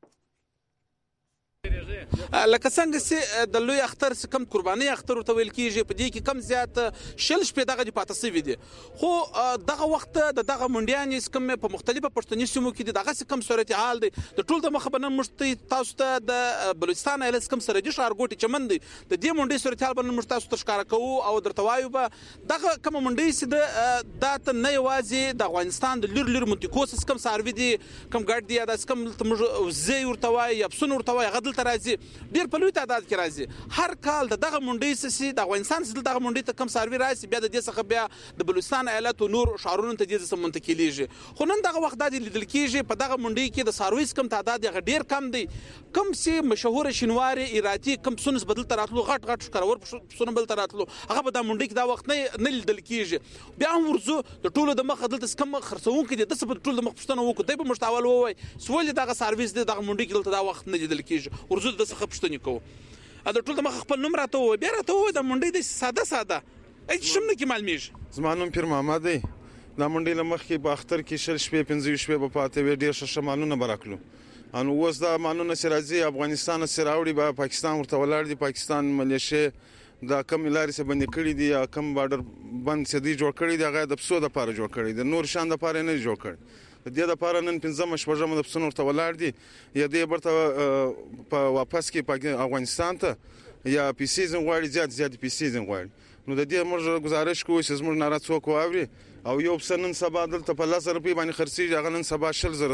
Speaker 14: لکه څنګه چې د لوی اختر کم قرباني اختر ورته ویل کیږي، په دې کې کم زیات شل شپې دغه د پاتې سوي دي، خو دغه وخت د دغه منډیانې کم په مختلفو پښتني سیمو کې دغه کم صورتحال دی. د ټول د مخه بنن مشت تاسو ته د بلوچستان ایالت کم سره دي ښارګوټي چمن دی، د دې منډي صورتحال بنن مشت تاسو ته ښکارا کوو او درته وایو به دغه کوم منډي چې د دات نه یوازې د افغانستان د لور لور منطقو کم ساروي دي، کم ګډ دي، د کم زی ورته وایي یا پسون ورته وایي غدل ترازي ډیر په لوی تعداد کې راځي. هر کال د دغه منډي سسي د افغانستان سره دغه منډي ته کم سروي راځي، بیا د دې څخه بیا د بلوچستان ایالت او نور شهرونو ته د دې منتقلیږي. خو نن دغه وخت د لیدل کېږي په دغه منډي کې د سروي کم تعداد یې ډیر کم دی. کم سي مشهور شینواري ایراتی کم سونس بدل تراتلو غټ غټ ښکارور سونه بل تراتلو هغه په دغه منډي کې دا وخت نه نه لیدل کېږي. بیا هم ورزو د ټولو د مخ دلته کم خرڅون کې د څه ټول د مخ پښتنه وکړي په مشتاول وای سوال دغه سرویس دغه منډي کې دلته دا وخت نه لیدل کېږي. ورزو د څه پښتنه کوو د ټول د مخ خپل نوم راته وای بیا راته وای د منډي د ساده ساده هیڅ شم نه کې معلومیږي.
Speaker 15: زمانوم پیر محمد دی د منډي لمخ کې په اختر کې شل شپې پنځه شپې په پاتې وې ډیر شمالونه براکلو ان اوس دا مانونه سرازي افغانستان سره راوړي به پاکستان ورته ولاړ دي. پاکستان ملیشه دا کم لارې سره باندې کړی دي یا کم بارډر بند سدي جوړ کړی دی، هغه د پسو د پاره جوړ کړی دی، نور شان د پاره نه جوړ کړی. د دې لپاره نن پنځم شپږم د پسونو ورته ولاړ دي یا دې برته په واپس کې افغانستان ته یا پیسې زم غواړي زیات زیات پیسې زم غواړي. نو د دې موږ گزارش کوو چې زموږ نارا څوک واوري او یو پسنن سبا دلته په لس روپۍ باندې خرڅي هغه نن سبا شل زره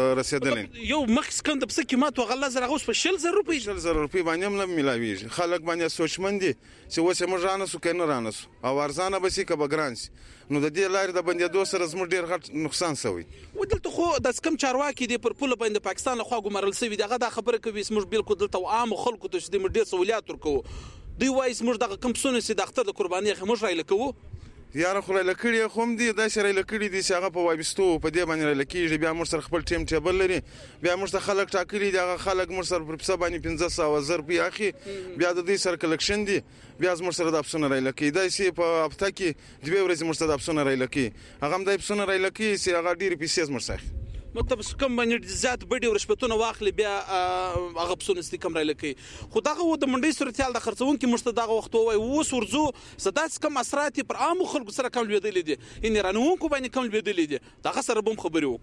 Speaker 15: رسیدلې
Speaker 14: یو مخکس کند په سکه مات وغلا زره اوس په شل زره روپۍ
Speaker 15: شل زره روپۍ باندې هم ملاويږي. خلک باندې سوچمن دي چې اوس موږ رانسو کنه رانسو او ارزانه بسې ک بګرانس. نو د دې لارې د بندیدو سره زموږ ډیر غټ نقصان شوی.
Speaker 14: ودلته خو د کم چارواکي دی پر پوله باندې پاکستان له خوا ګمارل شوی دغه د خبره کوي چې موږ بالکل دلته عام خلکو ته چې د ډیر سہولیات ورکو. دوی وایي موږ دغه کم سونه چې د اختر د قرباني خموش راي لکو
Speaker 15: یاره خو لکړی خو هم دي دا سره لکړی دي چې هغه په وایبستو په دې باندې لکېږي. بیا موږ سره خپل ټیم ټیبل لري، بیا موږ ته خلک ټاکلي دي، هغه خلک موږ سره په حساب باندې پنځه سوه زر په اخی بیا د دې سره کلکشن دي، بیا موږ سره د افسونه راي لکې دا چې په هفته کې دوه ورځې موږ سره د افسونه راي لکې هغه هم د افسونه راي لکې چې هغه ډیر پیسې موږ سره
Speaker 14: مطلب کوم باندې زیات بډي ورشپتونه واخلي بیا هغه پسونه ستې کم را لکې. خو دغه د منډي صورتحال د خرڅون کې مشته دغه وخت وای اوس ورزو زداس کم اثرات پر عام خلکو سره کم لیدل دي ان رانو کو باندې کم لیدل دي دغه سره بم خبري وکړو.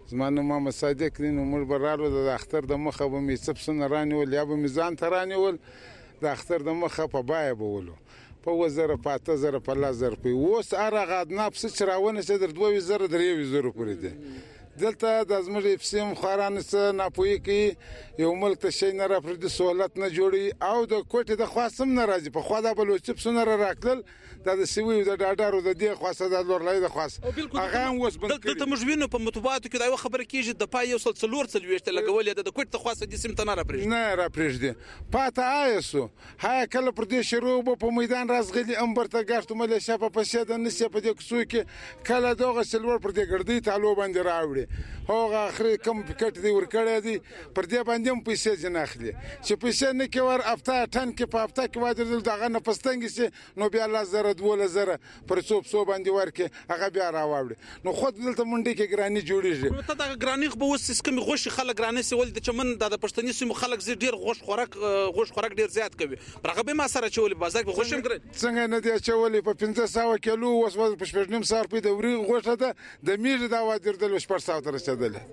Speaker 16: زما نوم محمد صادق دی. نو موږ به رالو د اختر د مخه به مې څه پسونه رانیول یا به مې ځان ته رانیول، د اختر د مخه په بیه به ولو په اووه زره په اته زره په لس زره روپۍ. اوس هر هغه ادنا پسه چې راونیسه در دوه ویشت زره درې ویشت زره پورې دی. دلته د زموږ پسې هم خوارانو څه ناپوهي کوي، یو ملک ته شی نه راپرېږدي، سهولت نه جوړوي او د کوټې د خوا هم نه راځي. پخوا دا بلوچي پسونه را راکړل، دا د سویو د ډاډارو د دې خواست د لورلای د خواست هغه هم اوس بند کړي.
Speaker 14: دلته موږ وینو په مطبوعاتو کې دا یو خبره کېږي د پای یو سل څلور څلوېښت لګولې ده د کوټې د خواست دې سیمې ته نه راپرېږدي
Speaker 16: نه راپرېږدي. پاته آیسو هایا کله پر دې شروع به په میدان رازغلي امبر ته ګشتو ملیشیا په پسې د نسیه په دې کوڅو کې کله دغه سلور پر دې ګردۍ تالو باندې راوړي. هغه اخري کم پکټ دی ورکړی دی پر دې باندې هم پیسې ځنه اخلي چې پیسې نه کې ور هفته ټن کې په هفته کې واجر دغه نه پستنګ سي نو بیا لس زره دوله زره پر څو پسو باندې ورکې هغه بیا راوړي. نو خود دلته منډي کې ګرانی جوړیږي.
Speaker 14: نو ته دا ګرانی خو به اوس کوم غوښي خلک ګرانی سول د چمن د پښتني سیمو خلک زی ډیر غوښ خوراک غوښ خوراک ډیر زیات کوي. پرغه به ما سره چولې بازار کې غوښم کړ
Speaker 16: څنګه نه دی چولې په پنځه سوه کیلو اوس په شپږ سوه په د وری غوښه ده د میږي دا واجر دل شپږ سوه تر رسیدل.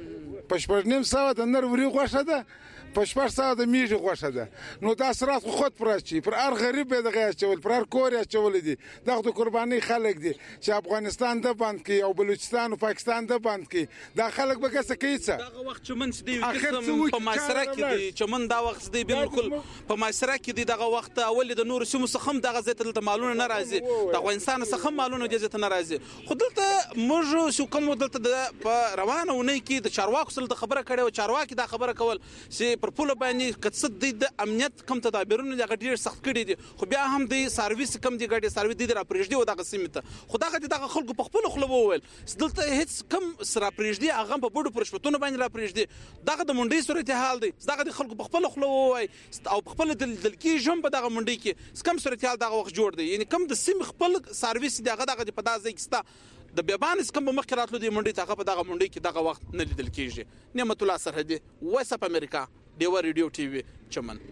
Speaker 16: په شپږ سوه د نر وری غوښه ده، په شپږ سوه د میږي غوښه ده. نو دا سرات خو خود پراچی پر هر غریب به دغه چول پر هر کور یا چول دي دغه د قرباني خلک دي چې افغانستان د باند کې او بلوچستان او پاکستان د باند کې دا خلک به کسه کوي څه
Speaker 14: دغه وخت چې من دی قسم په ماسره کې دي چې من دا وخت دی بالکل په ماسره کې دي دغه وخت اول د نور سیمو څخه هم دغه زیت دلته مالونه نه راځي، د افغانستان څخه مالونه د زیت نه راځي. خو دلته موږ شو کوم دلته د روانه ونی کې د چارواکو سره د خبره کړي او چارواکي دا خبره کول چې پر پوله باندې کڅ د امنیت کم تدابیرونه دغه ډیر سخت کړي دي. خو بیا هم د سرویس کم دي ګاډي سرویس دي را پرېږدي او دغه سیمه ته خو دغه دغه خلکو په خپل خلوب وویل دلته هیڅ کم سره پرېږدي هغه په بډو پرشپتونه باندې را پرېږدي. دغه د منډي صورتحال دی، دغه د خلکو په خپل خلوب ووي او په خپل د دلکی جنب دغه منډي کې کم صورتحال دغه وخت جوړ دی. یعنی کم د سیمه خپل سرویس دغه دغه په دازه کې د بیابان اسکم په مخ راتلو دی منډي ته په دغه منډي کې دغه وخت نه لیدل کیږي. نعمت الله سرحدي وایس اف امریکا دیوا ریډیو ټي وي چمن.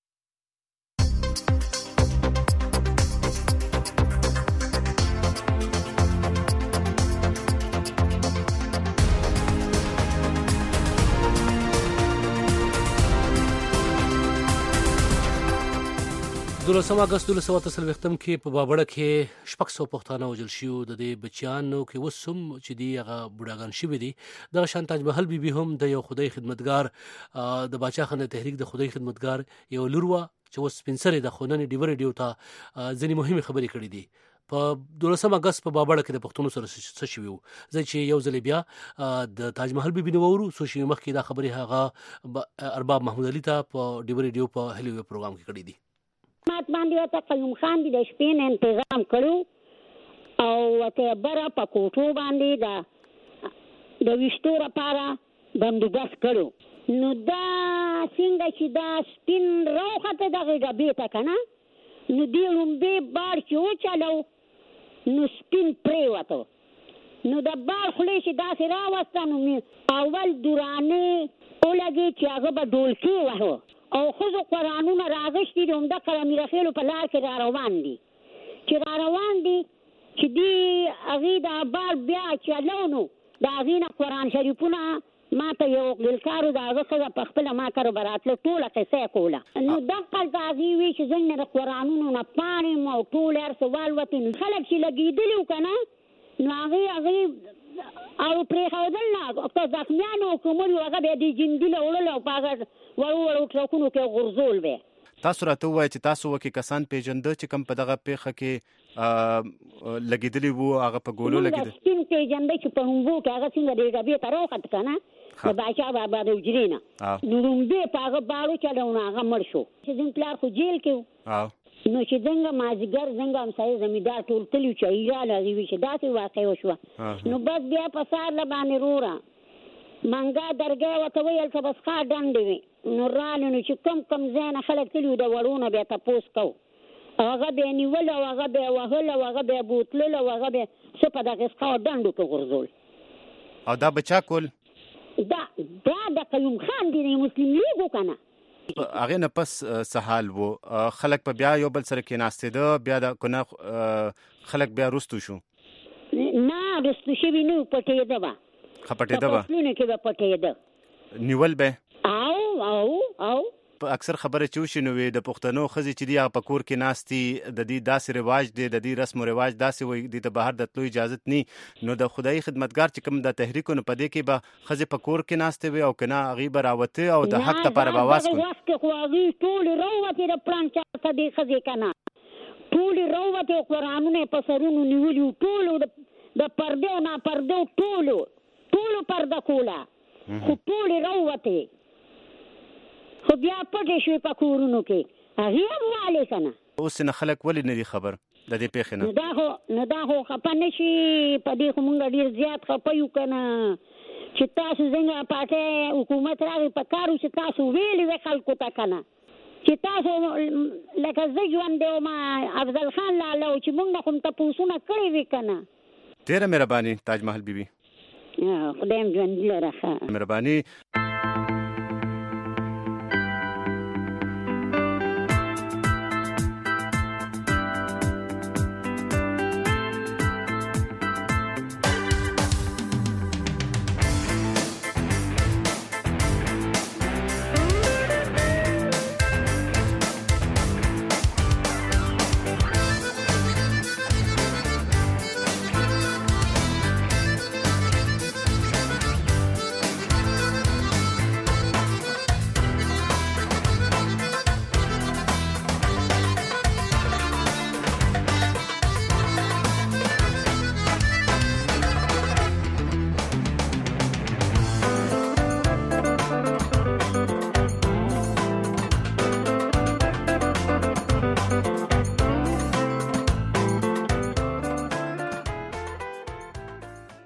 Speaker 3: دولسم اگست دولس سوه څلوېښتم کې په بابړه کې شپږ سوه پښتانه وژل شوي. د دې بچیانو کې اوس هم چې دي هغه بوډاګان شوي دي. دغه شان تاج محل بیبي هم د یو خدای خدمتګار د باچا خان تحریک د خدای خدمتګار یو لور وه چې اوس سپین سرې د خو نن ډیوه ریډیو ته ځینې مهمې خبرې کړې دي. په دولسم اگست په بابړه کې د پښتنو سره څه شوي وو. زه چې یو ځل بیا د تاج محل بیبي نه وورو څو شېبې مخکې دا خبرې هغه ارباب محمود علي ته په ډیوه ریډیو په هلي ویب پروګرام کې کړې دي.
Speaker 17: مات باندې وته قیوم خان د شپې نه تنظیم کړو او وته بره په کوټو باندې دا د وشتو لپاره بندوبست کړو. نو دا څنګه چې دا سپین روخته دغه ډبې ته کنه نو دی لومبې بار چې وچلو نو سپین پرېوته نو د بار خولې چې داسې راوسته نو اول دورانې ولګې چې هغه به ډولکي وهو او خزو قرآنونه راغشتي دي همدا قلمي رخیلو په لار کې را روان دي چې را روان دي چې دی هغې دا بار بیا چلو نو د هغې نه قرآن شریفونه ما ته یو ګلکارو د هغه ښځه په خپله ما کره به راتله ټوله قصه یې کوله. نو دقلته هغې وی چې زنګ نه د قرآنونو نه پاڼې م او ټول هر څه والوتې نو خلک چې لګېدلي وو که نه نو هغې هغې او پرېښودل نه که زخمیانو کومل هغه بیا د جندي له وړل او په هغه وړو وړو ټرکونو کې غورځول به.
Speaker 18: تاسو راته ووایئ چې تاسو وکې کسان پیژنده چې کوم په دغه پیښه کې لګېدلي وو هغه په ګولو لګېدل
Speaker 17: سپین پیژنده چې په لومبو کې هغه څنګه د ډبې ته راوخت که نه د باچا بابا د حجرې نه نو لومبې په هغه باړو چلو نو هغه مړ شو. چې زموږ پلار خو جیل کې و نو چې څنګه مازدیګر څنګه همسایه زمیندار ټول تلي چې ایران هغې وي چې داسې واقع وشوه نو بس بیا په سهار له باندې روره منګا درګاه ورته ویل څه بس ښه ډنډې وي نو رالو نو چې کم کم ځای نه خلک تلي وو د وړو نه بیا تپوس کوو هغه بیا نیول او هغه بیا وهل او هغه بیا بوتلل او هغه بیا څه په دغه څښاو ډنډو کې غورځول.
Speaker 18: او دا بچا کول
Speaker 17: دا دا د قیوم خان دی مسلم لیګ و که نه
Speaker 18: هغې نه پس څه حال و خلک په بیا یو بل سره کېناستېده بیا د کنه خلک بیا رستو شو
Speaker 17: نه رستو شوي نه و پټېده به
Speaker 18: خپټېده به
Speaker 17: فصلونه کې به پټېده
Speaker 18: نیول به
Speaker 17: او او او
Speaker 18: اکثر خبره چې وشي نو د پښتنو ښځې چې دي هغه په کور کې ناستي د دې داسې رواج دی د دې رسم و رواج داسې وایي دې ته بهر د تلو اجازت نی نو د خدای خدمتګار چې کوم د تحریکونو په دې کې به ښځې په کور کې ناستې وي او که نه هغوی به راوته او د حق دپاره به اواز کړي
Speaker 17: وخت کې خو هغوی ټولې راوتې د پلان چاته دې ښځې که نه ټولې راوتې او قرآنونه یې په سرونو نیولي وو ټولو د پردې او ناپردې ټولو ټولو پرده کوله خو ټولې راوتې خو بیا پټې شوې په کورونو کې هغې هم والې که نه
Speaker 18: اوس نه خلک ولې نه دي خبر د دې پیښې نه
Speaker 17: نو دا خو نو دا خو خفه نه شي په دې خو مونږ ډېر زیات خفه یو که نه چې تاسو څنګه پاټۍ حکومت راغی په کار و چې تاسو ویلې وې خلکو ته که نه چې تاسو لکه زه ژوندی وم افضل خان لاله و چې مونږ نه خو م تپوسونه کړې وې که نه
Speaker 18: ډېره مهرباني تاج محل بیبي
Speaker 17: خدای م ژوندي لره ښه
Speaker 18: مهرباني